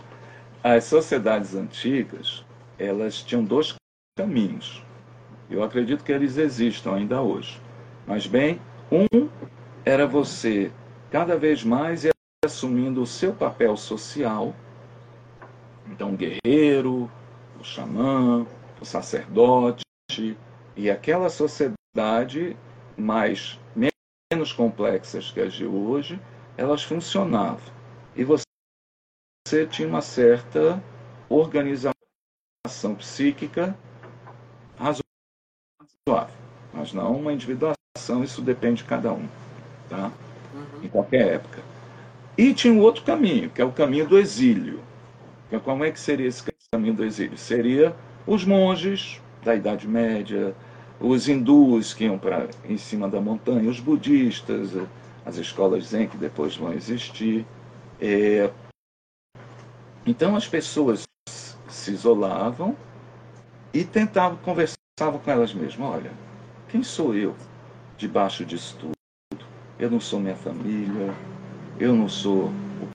as sociedades antigas, elas tinham dois caminhos. Eu acredito que eles existam ainda hoje. Mas bem, um era você cada vez mais ir assumindo o seu papel social. Então, o guerreiro, o xamã, o sacerdote, e aquela sociedade mais menos complexas que as de hoje, elas funcionavam. E você você tinha uma certa organização psíquica razoável, mas não uma individuação, isso depende de cada um, tá? Em qualquer época. E tinha um outro caminho, que é o caminho do exílio. Como é que seria esse caminho do exílio? Seria os monges da Idade Média, os hindus que iam em cima da montanha, os budistas, as escolas zen que depois vão existir. Então as pessoas se isolavam e tentavam, conversavam com elas mesmas. Olha, quem sou eu debaixo disso tudo? Eu não sou minha família, eu não sou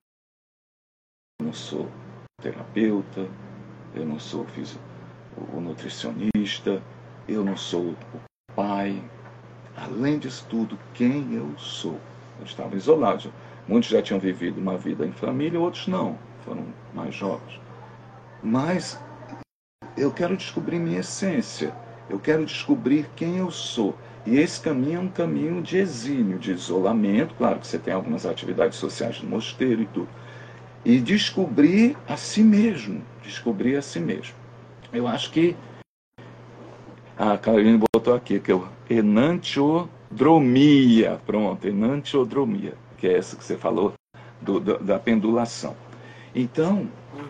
terapeuta, eu não sou o nutricionista, eu não sou o pai. Além disso tudo, quem eu sou? Eu estava isolado. Muitos já tinham vivido uma vida em família, outros não, foram mais jovens. Mas eu quero descobrir minha essência, eu quero descobrir quem eu sou. E esse caminho é um caminho de exílio, de isolamento. Claro que você tem algumas atividades sociais no mosteiro e tudo. E descobrir a si mesmo. Descobrir a si mesmo. Eu acho que a Carolina botou aqui, que é o enantiodromia. Pronto, enantiodromia, que é essa que você falou, da pendulação. Então,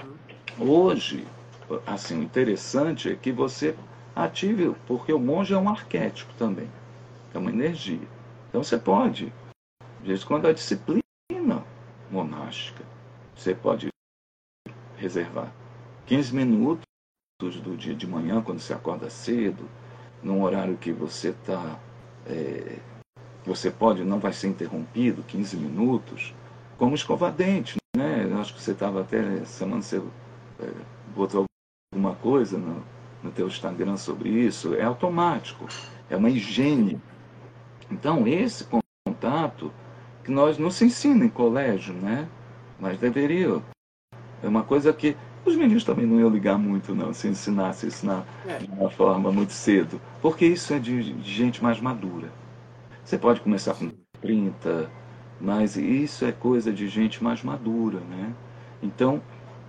hoje, assim, o interessante é que você ative, porque o monge é um arquétipo também, é uma energia. Então você pode, de vez em quando, a disciplina monástica, você pode reservar 15 minutos do dia de manhã, quando você acorda cedo, num horário que você está, você pode, não vai ser interrompido, 15 minutos, como escovar dente, né? Eu acho que você estava até, semana você botou alguma coisa no teu Instagram sobre isso, é automático, é uma higiene. Então, esse contato que nós não se ensina em colégio, né? Mas deveria. É uma coisa que os meninos também não iam ligar muito, não, se ensinasse isso de uma forma muito cedo. Porque isso é de gente mais madura. Você pode começar com 30, mas isso é coisa de gente mais madura, né? Então,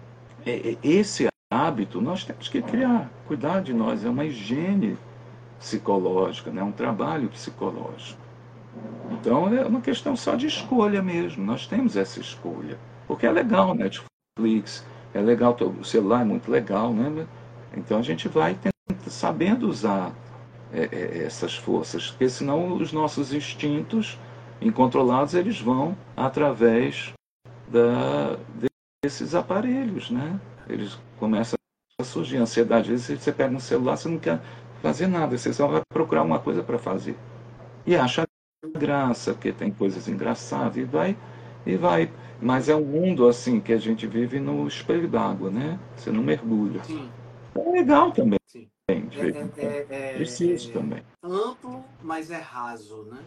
esse hábito nós temos que criar, cuidar de nós, é uma higiene psicológica, né? Um trabalho psicológico. Então é uma questão só de escolha mesmo, nós temos essa escolha. Porque é legal, Netflix, é legal, o celular é muito legal, né? Então a gente vai sabendo usar essas forças, porque senão os nossos instintos incontrolados eles vão através da, desses aparelhos, né? Eles começam a surgir ansiedade. Às vezes você pega um celular, você não quer fazer nada, você só vai procurar uma coisa para fazer. E acha graça, porque tem coisas engraçadas, e vai. Mas é um mundo assim que a gente vive no espelho d'água, né? Você não mergulha. Sim. É legal também, Sim. de vez em quando. Preciso também. Amplo, mas é raso, né?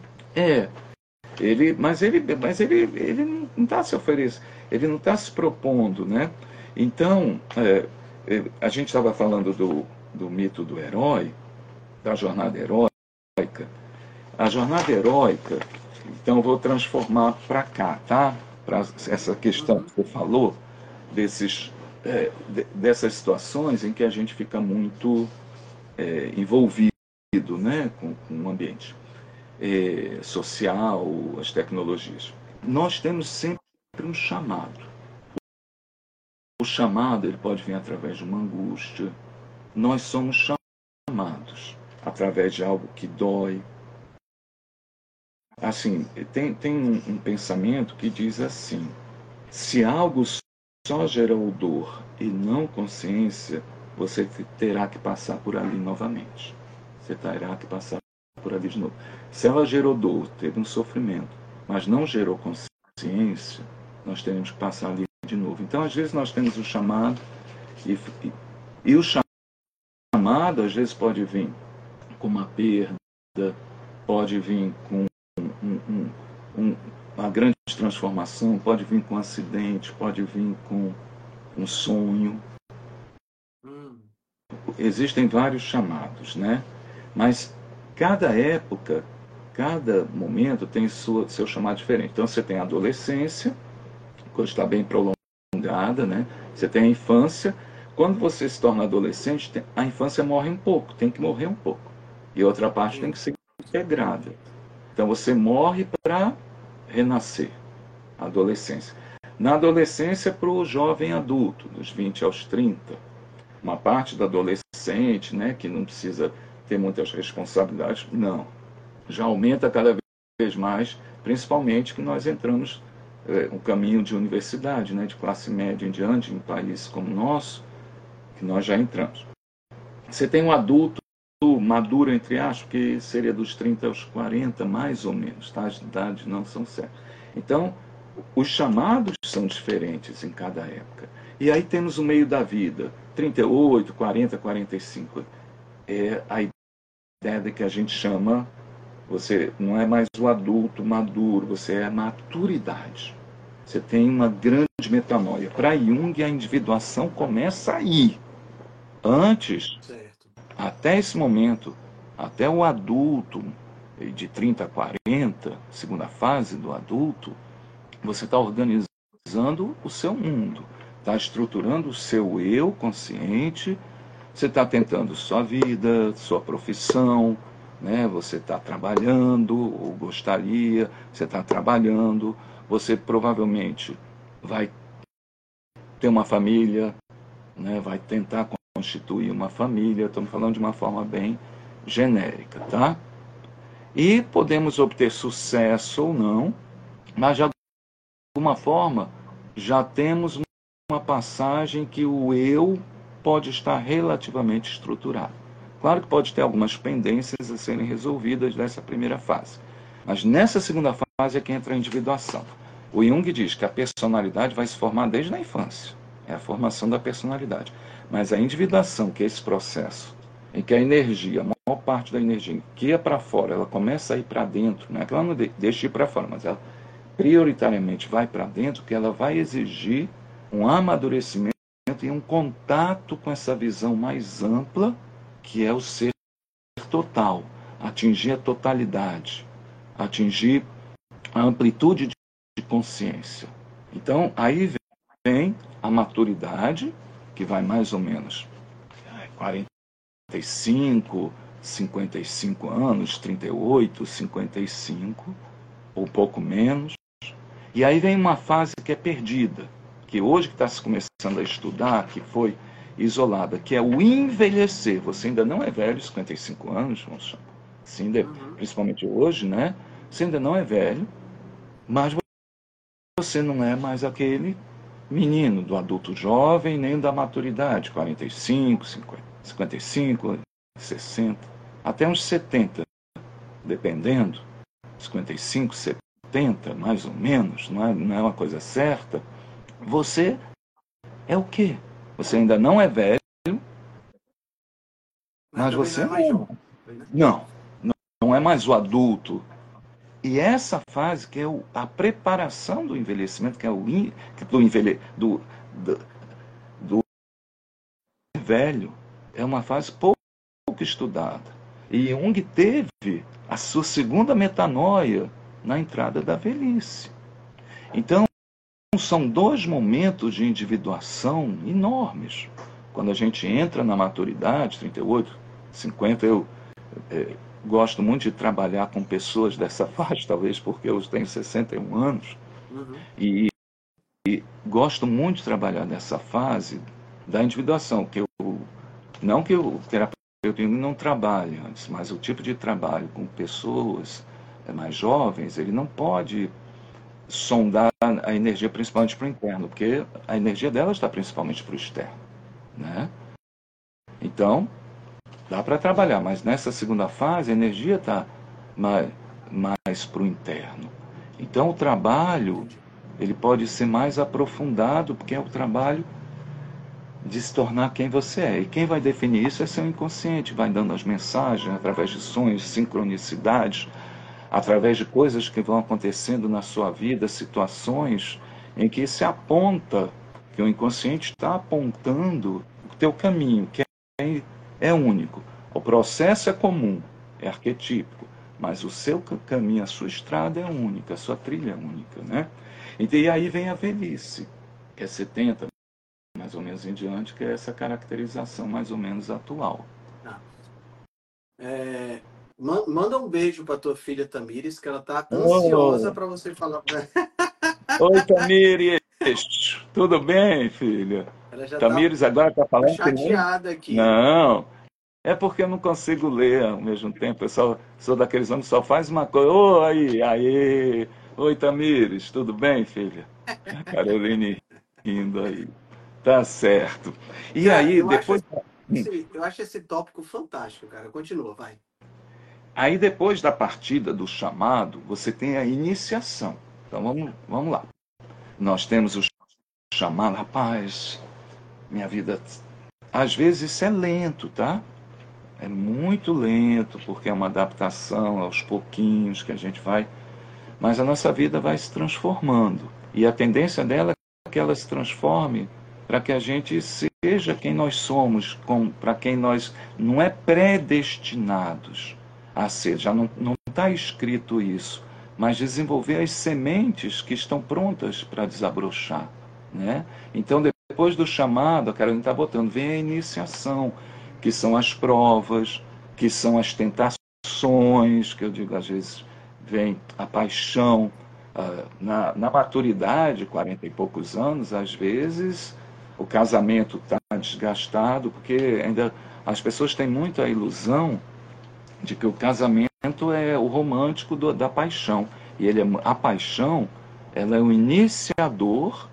Ele não está se oferecendo, ele não está se propondo, né? Então, a gente estava falando do mito do herói, da jornada heróica. A jornada heróica, então eu vou transformar para cá, tá? Para essa questão que você falou, dessas situações em que a gente fica muito envolvido, né, com o ambiente social, as tecnologias. Nós temos sempre um chamado. O chamado ele pode vir através de uma angústia. Nós somos chamados através de algo que dói. Assim, tem um pensamento que diz assim: se algo só gerou dor e não consciência, você terá que passar por ali novamente. Você terá que passar por ali de novo. Se ela gerou dor, teve um sofrimento, mas não gerou consciência, nós teremos que passar ali de novo. Então, às vezes, nós temos o chamado, e o chamado, às vezes, pode vir com uma perda, pode vir com uma grande transformação, pode vir com um acidente, pode vir com um sonho. Existem vários chamados, né? Mas cada época, cada momento tem seu chamado diferente. Então você tem a adolescência, quando está bem prolongada prolongada, né? Você tem a infância. Quando você se torna adolescente, a infância morre um pouco, tem que morrer um pouco. E outra parte tem que ser integrada. Então você morre para renascer, a adolescência. Na adolescência, para o jovem adulto, dos 20 aos 30, uma parte do adolescente, né, que não precisa ter muitas responsabilidades, não. Já aumenta cada vez mais, principalmente que nós entramos um caminho de universidade, né, de classe média em diante, em países como o nosso, que nós já entramos. Você tem um adulto maduro, entre aspas, que seria dos 30 aos 40, mais ou menos, tá? As idades não são certas. Então, os chamados são diferentes em cada época. E aí temos o meio da vida, 38, 40, 45. É a ideia de que a gente chama, você não é mais o adulto maduro, você é a maturidade. Você tem uma grande metanoia. Para Jung, a individuação começa aí. Antes, Certo. até esse momento, até o adulto de 30 a 40, segunda fase do adulto, você está organizando o seu mundo, está estruturando o seu eu consciente, você está tentando sua vida, sua profissão, né? Você está trabalhando, ou gostaria, você está trabalhando, você provavelmente vai ter uma família, né? Vai tentar constituir uma família, estamos falando de uma forma bem genérica, tá? E podemos obter sucesso ou não, mas de alguma forma já temos uma passagem que o eu pode estar relativamente estruturado. Claro que pode ter algumas pendências a serem resolvidas dessa primeira fase, mas nessa segunda fase é que entra a individuação. O Jung diz que a personalidade vai se formar desde a infância, é a formação da personalidade, mas a individuação, que é esse processo em que a energia, a maior parte da energia que ia para fora, ela começa a ir para dentro, não é que ela não deixa de ir para fora, mas ela prioritariamente vai para dentro, que ela vai exigir um amadurecimento e um contato com essa visão mais ampla, que é o ser total, atingir a totalidade, atingir a amplitude de consciência. Então, aí vem a maturidade, que vai mais ou menos 45, 55 anos, 38, 55, ou pouco menos. E aí vem uma fase que é perdida, que hoje que está se começando a estudar, que foi isolada, que é o envelhecer. Você ainda não é velho, 55 anos, vamos chamar. Assim, principalmente hoje, né? Você ainda não é velho, mas você não é mais aquele menino do adulto jovem, nem da maturidade, 45, 50, 55, 60, até uns 70, dependendo, 55, 70, mais ou menos, não é uma coisa certa. Você é o quê? Você ainda não é velho, mas você não é mais jovem, né? não é mais o adulto. E essa fase que é a preparação do envelhecimento, que é do velho, é uma fase pouco estudada. E Jung teve a sua segunda metanoia na entrada da velhice. Então, são dois momentos de individuação enormes. Quando a gente entra na maturidade, 38, 50, eu gosto muito de trabalhar com pessoas dessa faixa, talvez porque eu tenho 61 anos, e gosto muito de trabalhar nessa fase da individuação, não que o terapeuta não trabalhe antes, mas o tipo de trabalho com pessoas mais jovens, ele não pode sondar a energia principalmente para o interno, porque a energia dela está principalmente para o externo, né? Então, dá para trabalhar, mas nessa segunda fase a energia está mais para o interno. Então, o trabalho ele pode ser mais aprofundado, porque é o trabalho de se tornar quem você é. E quem vai definir isso é seu inconsciente, vai dando as mensagens através de sonhos, sincronicidades, através de coisas que vão acontecendo na sua vida, situações em que se aponta, que o inconsciente está apontando o teu caminho, que é único. O processo é comum, é arquetípico, mas o seu caminho, a sua estrada é única, a sua trilha é única, né? E aí vem a velhice, é 70, mais ou menos em diante, que é essa caracterização mais ou menos atual. Ah. Manda um beijo para tua filha Tamires, que ela tá ansiosa para você falar. Oi, Tamires! Tudo bem, filha? Ela já tá Tamires agora está falando que nem... chateada aqui. Não, é porque eu não consigo ler ao mesmo tempo. Eu sou daqueles homens que só faz uma coisa. Oi, aí. Oi, Tamires, tudo bem, filha? Caroline rindo aí. Tá certo. E Cara, aí, depois... eu acho esse tópico fantástico, cara. Continua, vai. Aí, depois da partida do chamado, você tem a iniciação. Então, vamos lá. Nós temos o chamado. Rapaz, minha vida... Às vezes isso é lento, tá? É muito lento, porque é uma adaptação aos pouquinhos que a gente vai... Mas a nossa vida vai se transformando. E a tendência dela é que ela se transforme para que a gente seja quem nós somos, para quem nós não é predestinados a ser. Já não está escrito isso, mas desenvolver as sementes que estão prontas para desabrochar, né? Então, depois do chamado, a Carolina está botando, vem a iniciação, que são as provas, que são as tentações, que eu digo às vezes vem a paixão. Na maturidade, 40 e poucos anos, às vezes o casamento está desgastado, porque ainda as pessoas têm muito a ilusão de que o casamento é o romântico da paixão. E a paixão, ela é o iniciador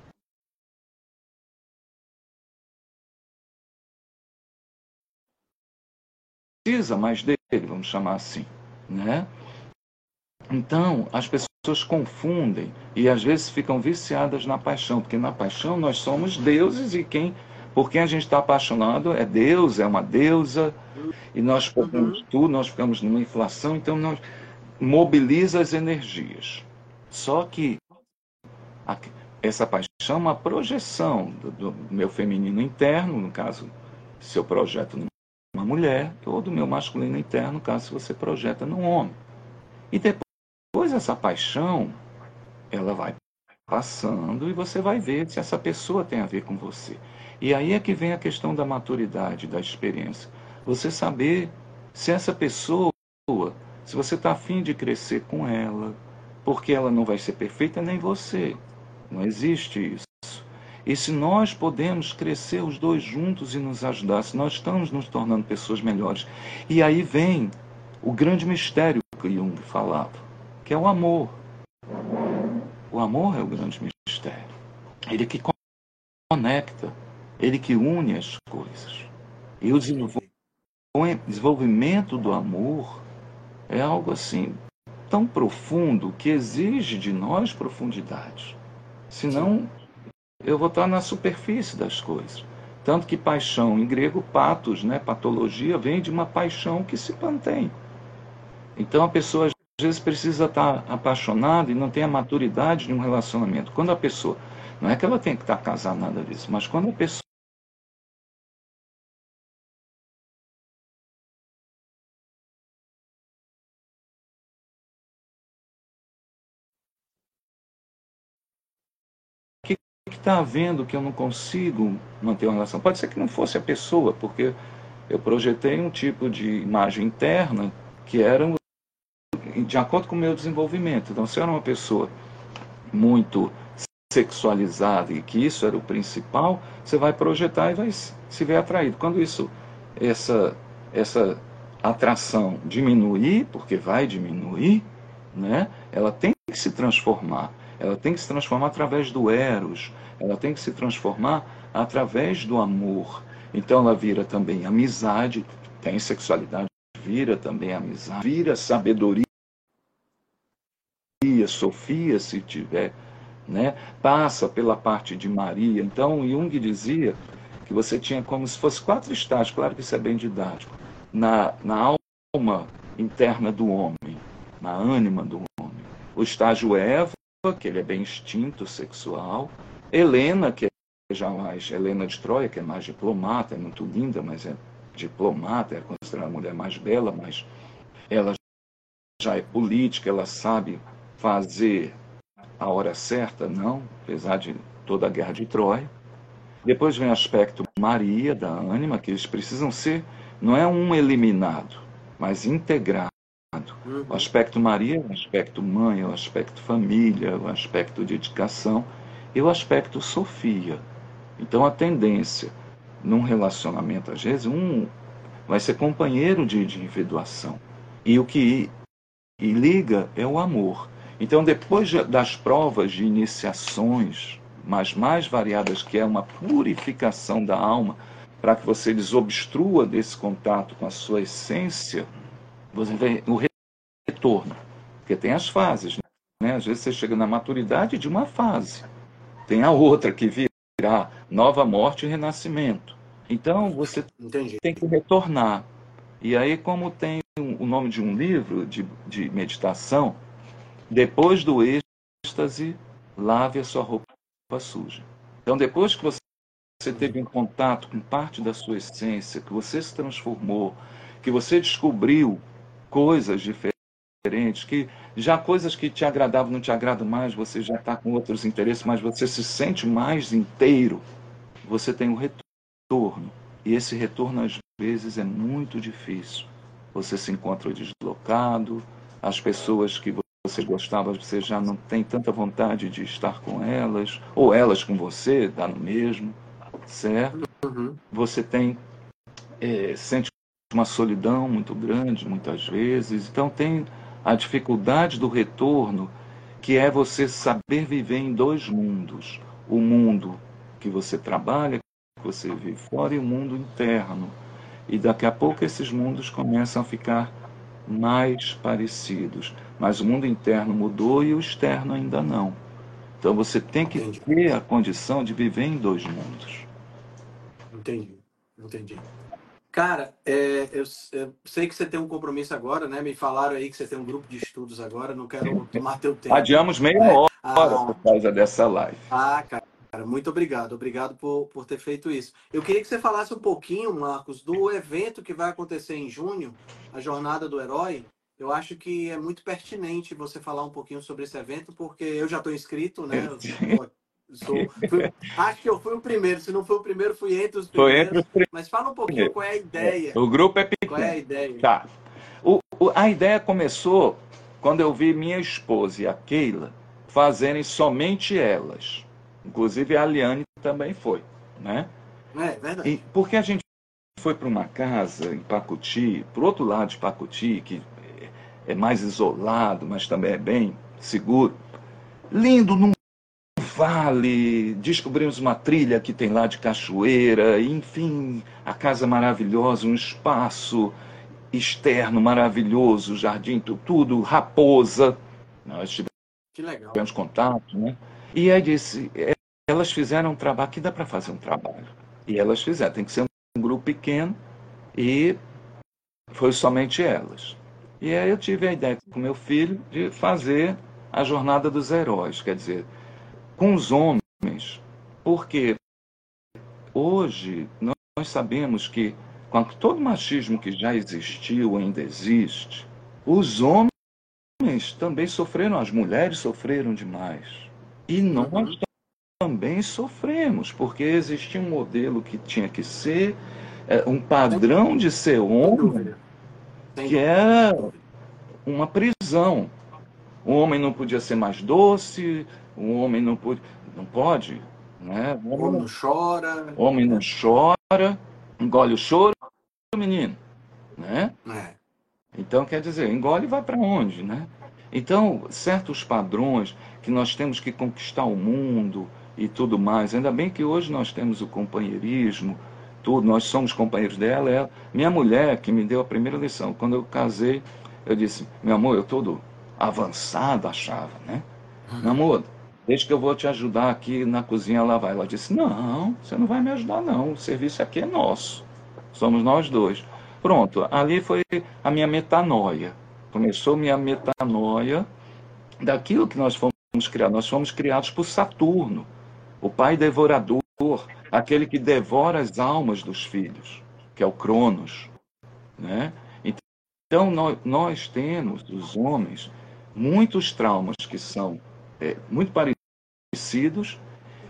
precisa mais dele, vamos chamar assim, né? Então, as pessoas confundem e às vezes ficam viciadas na paixão, porque na paixão nós somos deuses e por quem a gente está apaixonado é Deus, é uma deusa, e nós fazemos tudo, nós ficamos numa inflação, então nós mobiliza as energias. Só que essa paixão é uma projeção do meu feminino interno, no caso, se eu projeto numa mulher, ou do meu masculino interno, no caso, se você projeta num homem. E depois essa paixão, ela vai passando e você vai ver se essa pessoa tem a ver com você. E aí é que vem a questão da maturidade, da experiência. Você saber se essa pessoa, se você está afim de crescer com ela, porque ela não vai ser perfeita nem você. Não existe isso. E se nós podemos crescer os dois juntos e nos ajudar, se nós estamos nos tornando pessoas melhores. E aí vem o grande mistério que Jung falava, que é o amor. O amor é o grande mistério. Ele que conecta, ele que une as coisas. E o desenvolvimento do amor é algo assim tão profundo que exige de nós profundidade. Senão, eu vou estar na superfície das coisas. Tanto que paixão, em grego, patos, né? Patologia, vem de uma paixão que se mantém. Então a pessoa às vezes precisa estar apaixonada e não tem a maturidade de um relacionamento. Quando a pessoa, não é que ela tem que estar casada, nada disso, mas quando a pessoa que está vendo que eu não consigo manter uma relação, pode ser que não fosse a pessoa, porque eu projetei um tipo de imagem interna que era de acordo com o meu desenvolvimento. Então, se eu era uma pessoa muito sexualizada e que isso era o principal, você vai projetar e vai se ver atraído. Quando essa atração diminuir, porque vai diminuir, né? Ela tem que se transformar. Ela tem que se transformar através do eros. Ela tem que se transformar através do amor. Então ela vira também amizade, tem sexualidade, vira também amizade, vira sabedoria, Sofia, se tiver, né? Passa pela parte de Maria. Então Jung dizia que você tinha como se fosse 4 estágios, claro que isso é bem didático, na alma interna do homem, na ânima do homem. O estágio Eva, que ele é bem instinto sexual. Helena, que é já mais Helena de Troia, que é mais diplomata, é muito linda, mas é diplomata, é considerada a mulher mais bela, mas ela já é política, ela sabe fazer a hora certa, não, apesar de toda a guerra de Troia. Depois vem o aspecto Maria, da ânima, que eles precisam ser, não é um eliminado, mas integrado. O aspecto Maria é o aspecto mãe, é o aspecto família, é o aspecto dedicação e o aspecto Sofia. Então a tendência num relacionamento, às vezes, um vai ser companheiro de individuação. E o que liga é o amor. Então, depois das provas de iniciações, mas mais variadas, que é uma purificação da alma, para que você desobstrua desse contato com a sua essência, você vem o retorno. Porque tem as fases, né? Às vezes você chega na maturidade de uma fase. Tem a outra que virá nova morte e renascimento. Então, você Entendi. tem que retornar. E aí, como tem o nome de um livro de meditação, depois do êxtase, lave a sua roupa suja. Então, depois que você teve um contato com parte da sua essência, que você se transformou, que você descobriu coisas diferentes, que já coisas que te agradavam não te agradam mais, você já está com outros interesses, mas você se sente mais inteiro, você tem um retorno. E esse retorno, às vezes, é muito difícil. Você se encontra deslocado, as pessoas que você gostava, você já não tem tanta vontade de estar com elas, ou elas com você, dá no mesmo, certo? Você sente uma solidão muito grande, muitas vezes. Então tem a dificuldade do retorno, que é você saber viver em dois mundos. O mundo que você trabalha, que você vive fora, e o mundo interno. E daqui a pouco esses mundos começam a ficar mais parecidos. Mas o mundo interno mudou e o externo ainda não. Então você tem que ter a condição de viver em dois mundos. Entendi. Cara, eu sei que você tem um compromisso agora, né? Me falaram aí que você tem um grupo de estudos agora, não quero tomar teu tempo. Adiamos meia né? hora por causa dessa live. Cara, muito obrigado. Obrigado por ter feito isso. Eu queria que você falasse um pouquinho, Marcos, do evento que vai acontecer em junho, a Jornada do Herói. Eu acho que é muito pertinente você falar um pouquinho sobre esse evento, porque eu já estou inscrito, né? Acho que eu fui o primeiro. Se não foi o primeiro, fui entre os primeiros. Mas fala um pouquinho qual é a ideia. O grupo é pequeno. Qual é a ideia? Tá. A ideia começou quando eu vi minha esposa e a Keila fazerem somente elas. Inclusive a Aliane também foi, né? É verdade. Porque a gente foi para uma casa em Pacuti, para o outro lado de Pacuti, que é mais isolado, mas também é bem seguro. Lindo, num vale, descobrimos uma trilha que tem lá de cachoeira, enfim, a casa maravilhosa, um espaço externo maravilhoso, jardim, tudo, raposa. Nós tivemos contato, né? E aí disse, elas fizeram um trabalho, aqui dá para fazer um trabalho. E elas fizeram, tem que ser um grupo pequeno, e foi somente elas. E aí eu tive a ideia com meu filho de fazer a Jornada dos Heróis, quer dizer, com os homens, porque hoje nós sabemos que, com todo o machismo que já existiu, ainda existe, os homens também sofreram, as mulheres sofreram demais. E nós também sofremos, porque existia um modelo que tinha que ser um padrão de ser homem, que era uma prisão. O homem não podia ser mais doce, o homem não pode, né? O homem não chora. O homem não chora, engole o choro, menino, né? Então, quer dizer, engole e vai para onde, né? Então, certos padrões que nós temos que conquistar o mundo e tudo mais. Ainda bem que hoje nós temos o companheirismo, tudo, nós somos companheiros dela. Minha mulher que me deu a primeira lição. Quando eu casei, eu disse, meu amor, eu todo avançado achava, né? Meu amor, deixa que eu vou te ajudar aqui na cozinha a lavar. Ela disse, não, você não vai me ajudar não, o serviço aqui é nosso, somos nós dois. Pronto, ali foi a minha metanoia. Começou minha metanoia daquilo que nós fomos criados. Nós fomos criados por Saturno, o pai devorador, aquele que devora as almas dos filhos, que é o Cronos, né? Então, nós temos, os homens, muitos traumas que são muito parecidos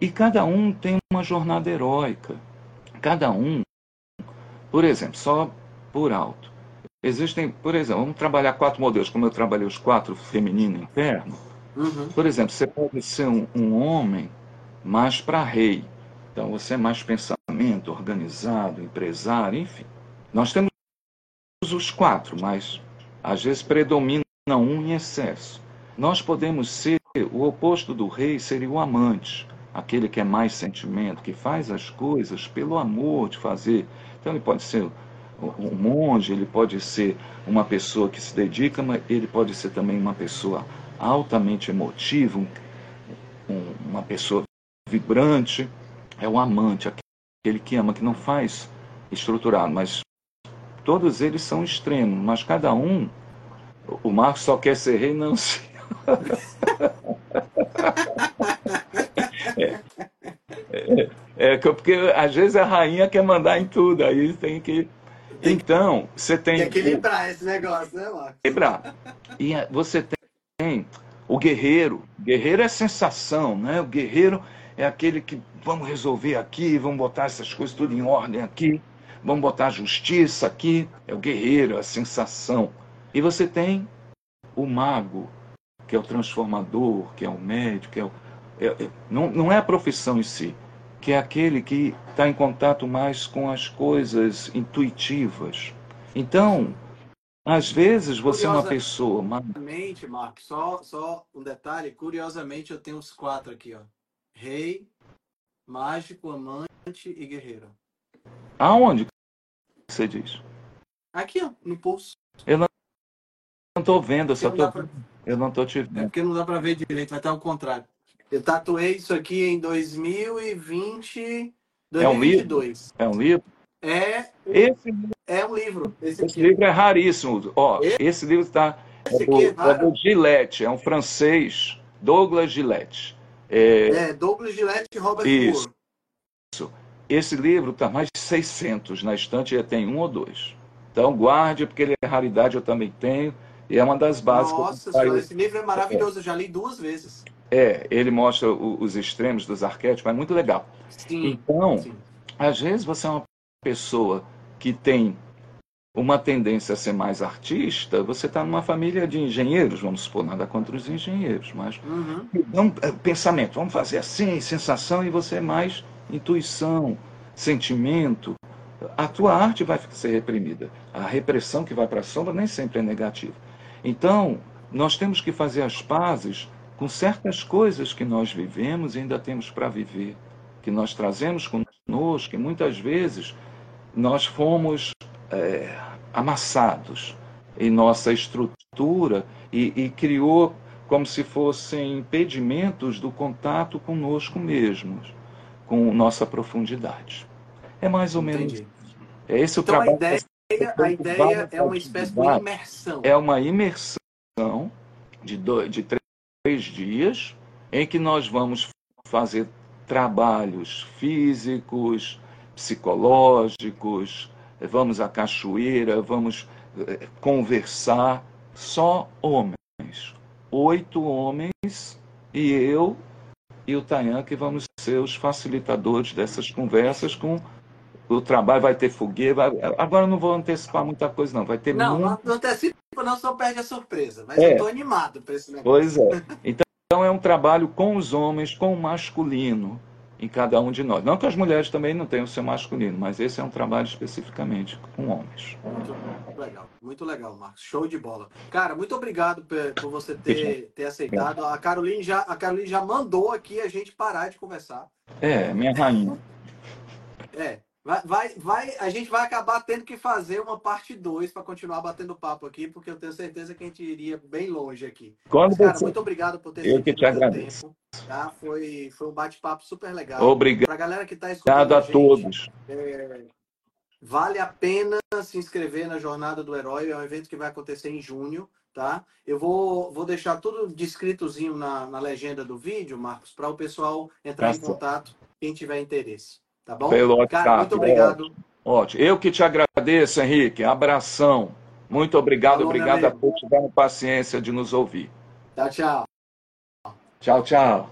E cada um tem uma jornada heróica. Cada um, por exemplo, só por alto. Existem, por exemplo, vamos trabalhar 4 modelos, como eu trabalhei os 4 feminino e interno. Uhum. Por exemplo, você pode ser um homem mais para rei. Então, você é mais pensamento, organizado, empresário, enfim. Nós temos os 4, mas às vezes predomina um em excesso. Nós podemos ser, o oposto do rei seria o amante, aquele que é mais sentimento, que faz as coisas pelo amor de fazer. Então, ele pode ser um monge, ele pode ser uma pessoa que se dedica, mas ele pode ser também uma pessoa altamente emotiva, uma pessoa vibrante. É o amante, aquele que ama, que não faz estruturado, mas todos eles são extremos, mas cada um, o Marcos só quer ser rei, não se... porque às vezes a rainha quer mandar em tudo, aí tem que... Então, você tem... Tem que equilibrar esse negócio, né, Marcos? Equilibrar. E você tem o guerreiro. O guerreiro é sensação, né? O guerreiro é aquele que vamos resolver aqui, vamos botar essas coisas tudo em ordem aqui, vamos botar a justiça aqui. É o guerreiro, é a sensação. E você tem o mago, que é o transformador, que é o médico, não é a profissão em si, que é aquele que está em contato mais com as coisas intuitivas. Então, às vezes você é uma pessoa... Curiosamente, Marcos, só um detalhe, curiosamente eu tenho os 4 aqui, ó. Rei, mágico, amante e guerreiro. Aonde você diz? Aqui, ó, no pulso. Eu não estou vendo, eu não estou te É vendo. porque não dá para ver direito, vai estar ao contrário. Eu tatuei isso aqui em 2022. É um livro? É um livro. Esse livro é raríssimo. Ó, esse livro é do Gillette, é um francês, Douglas Gillette. Douglas Gillette e Robert Isso. Moore. Esse livro está mais de 600 na estante, já tem 1 ou 2. Então guarde, porque ele é raridade, eu também tenho. E é uma das bases. Nossa, esse livro é maravilhoso, eu já li 2 vezes. Ele mostra os extremos dos arquétipos, é muito legal. Sim, então, sim. Às vezes você é uma pessoa que tem uma tendência a ser mais artista, você está numa família de engenheiros, vamos supor, nada contra os engenheiros, mas pensamento, vamos fazer assim, sensação, e você é mais intuição, sentimento. A tua arte vai ser reprimida. A repressão que vai para a sombra nem sempre é negativa. Então, nós temos que fazer as pazes com certas coisas que nós vivemos e ainda temos para viver, que nós trazemos conosco, que muitas vezes nós fomos amassados em nossa estrutura e criou como se fossem impedimentos do contato conosco mesmos, com nossa profundidade. É mais ou menos isso. É esse o trabalho. A ideia é uma espécie de imersão. É uma imersão de 3 dias em que nós vamos fazer trabalhos físicos, psicológicos, vamos à cachoeira, vamos conversar, só homens. 8 homens e eu e o Tayan, que vamos ser os facilitadores dessas conversas. Com o trabalho, vai ter fogueira. Agora eu não vou antecipar muita coisa, não. Vai ter não antecipa, não, só perde a surpresa. Mas eu estou animado para esse negócio. Pois é. Então é um trabalho com os homens, com o masculino em cada um de nós. Não que as mulheres também não tenham o seu masculino, mas esse é um trabalho especificamente com homens. Muito legal, Marcos. Show de bola. Cara, muito obrigado por você ter aceitado. A Caroline já mandou aqui a gente parar de conversar. Minha rainha. A gente vai acabar tendo que fazer uma parte 2 para continuar batendo papo aqui, porque eu tenho certeza que a gente iria bem longe aqui. Mas, cara, muito obrigado por ter Eu que te agradeço. Tempo, tá? Foi um bate-papo super legal. Obrigado. Para a galera que está escutando a todos. Vale a pena se inscrever na Jornada do Herói. É um evento que vai acontecer em junho, tá? Eu vou deixar tudo descritozinho na legenda do vídeo, Marcos, para o pessoal entrar em contato, quem tiver interesse. Tá bom? Cara, muito obrigado. Ótimo. Eu que te agradeço, Henrique. Abração. Muito obrigado. Obrigado a todos que tiveram paciência de nos ouvir. Tchau, tchau. Tchau, tchau.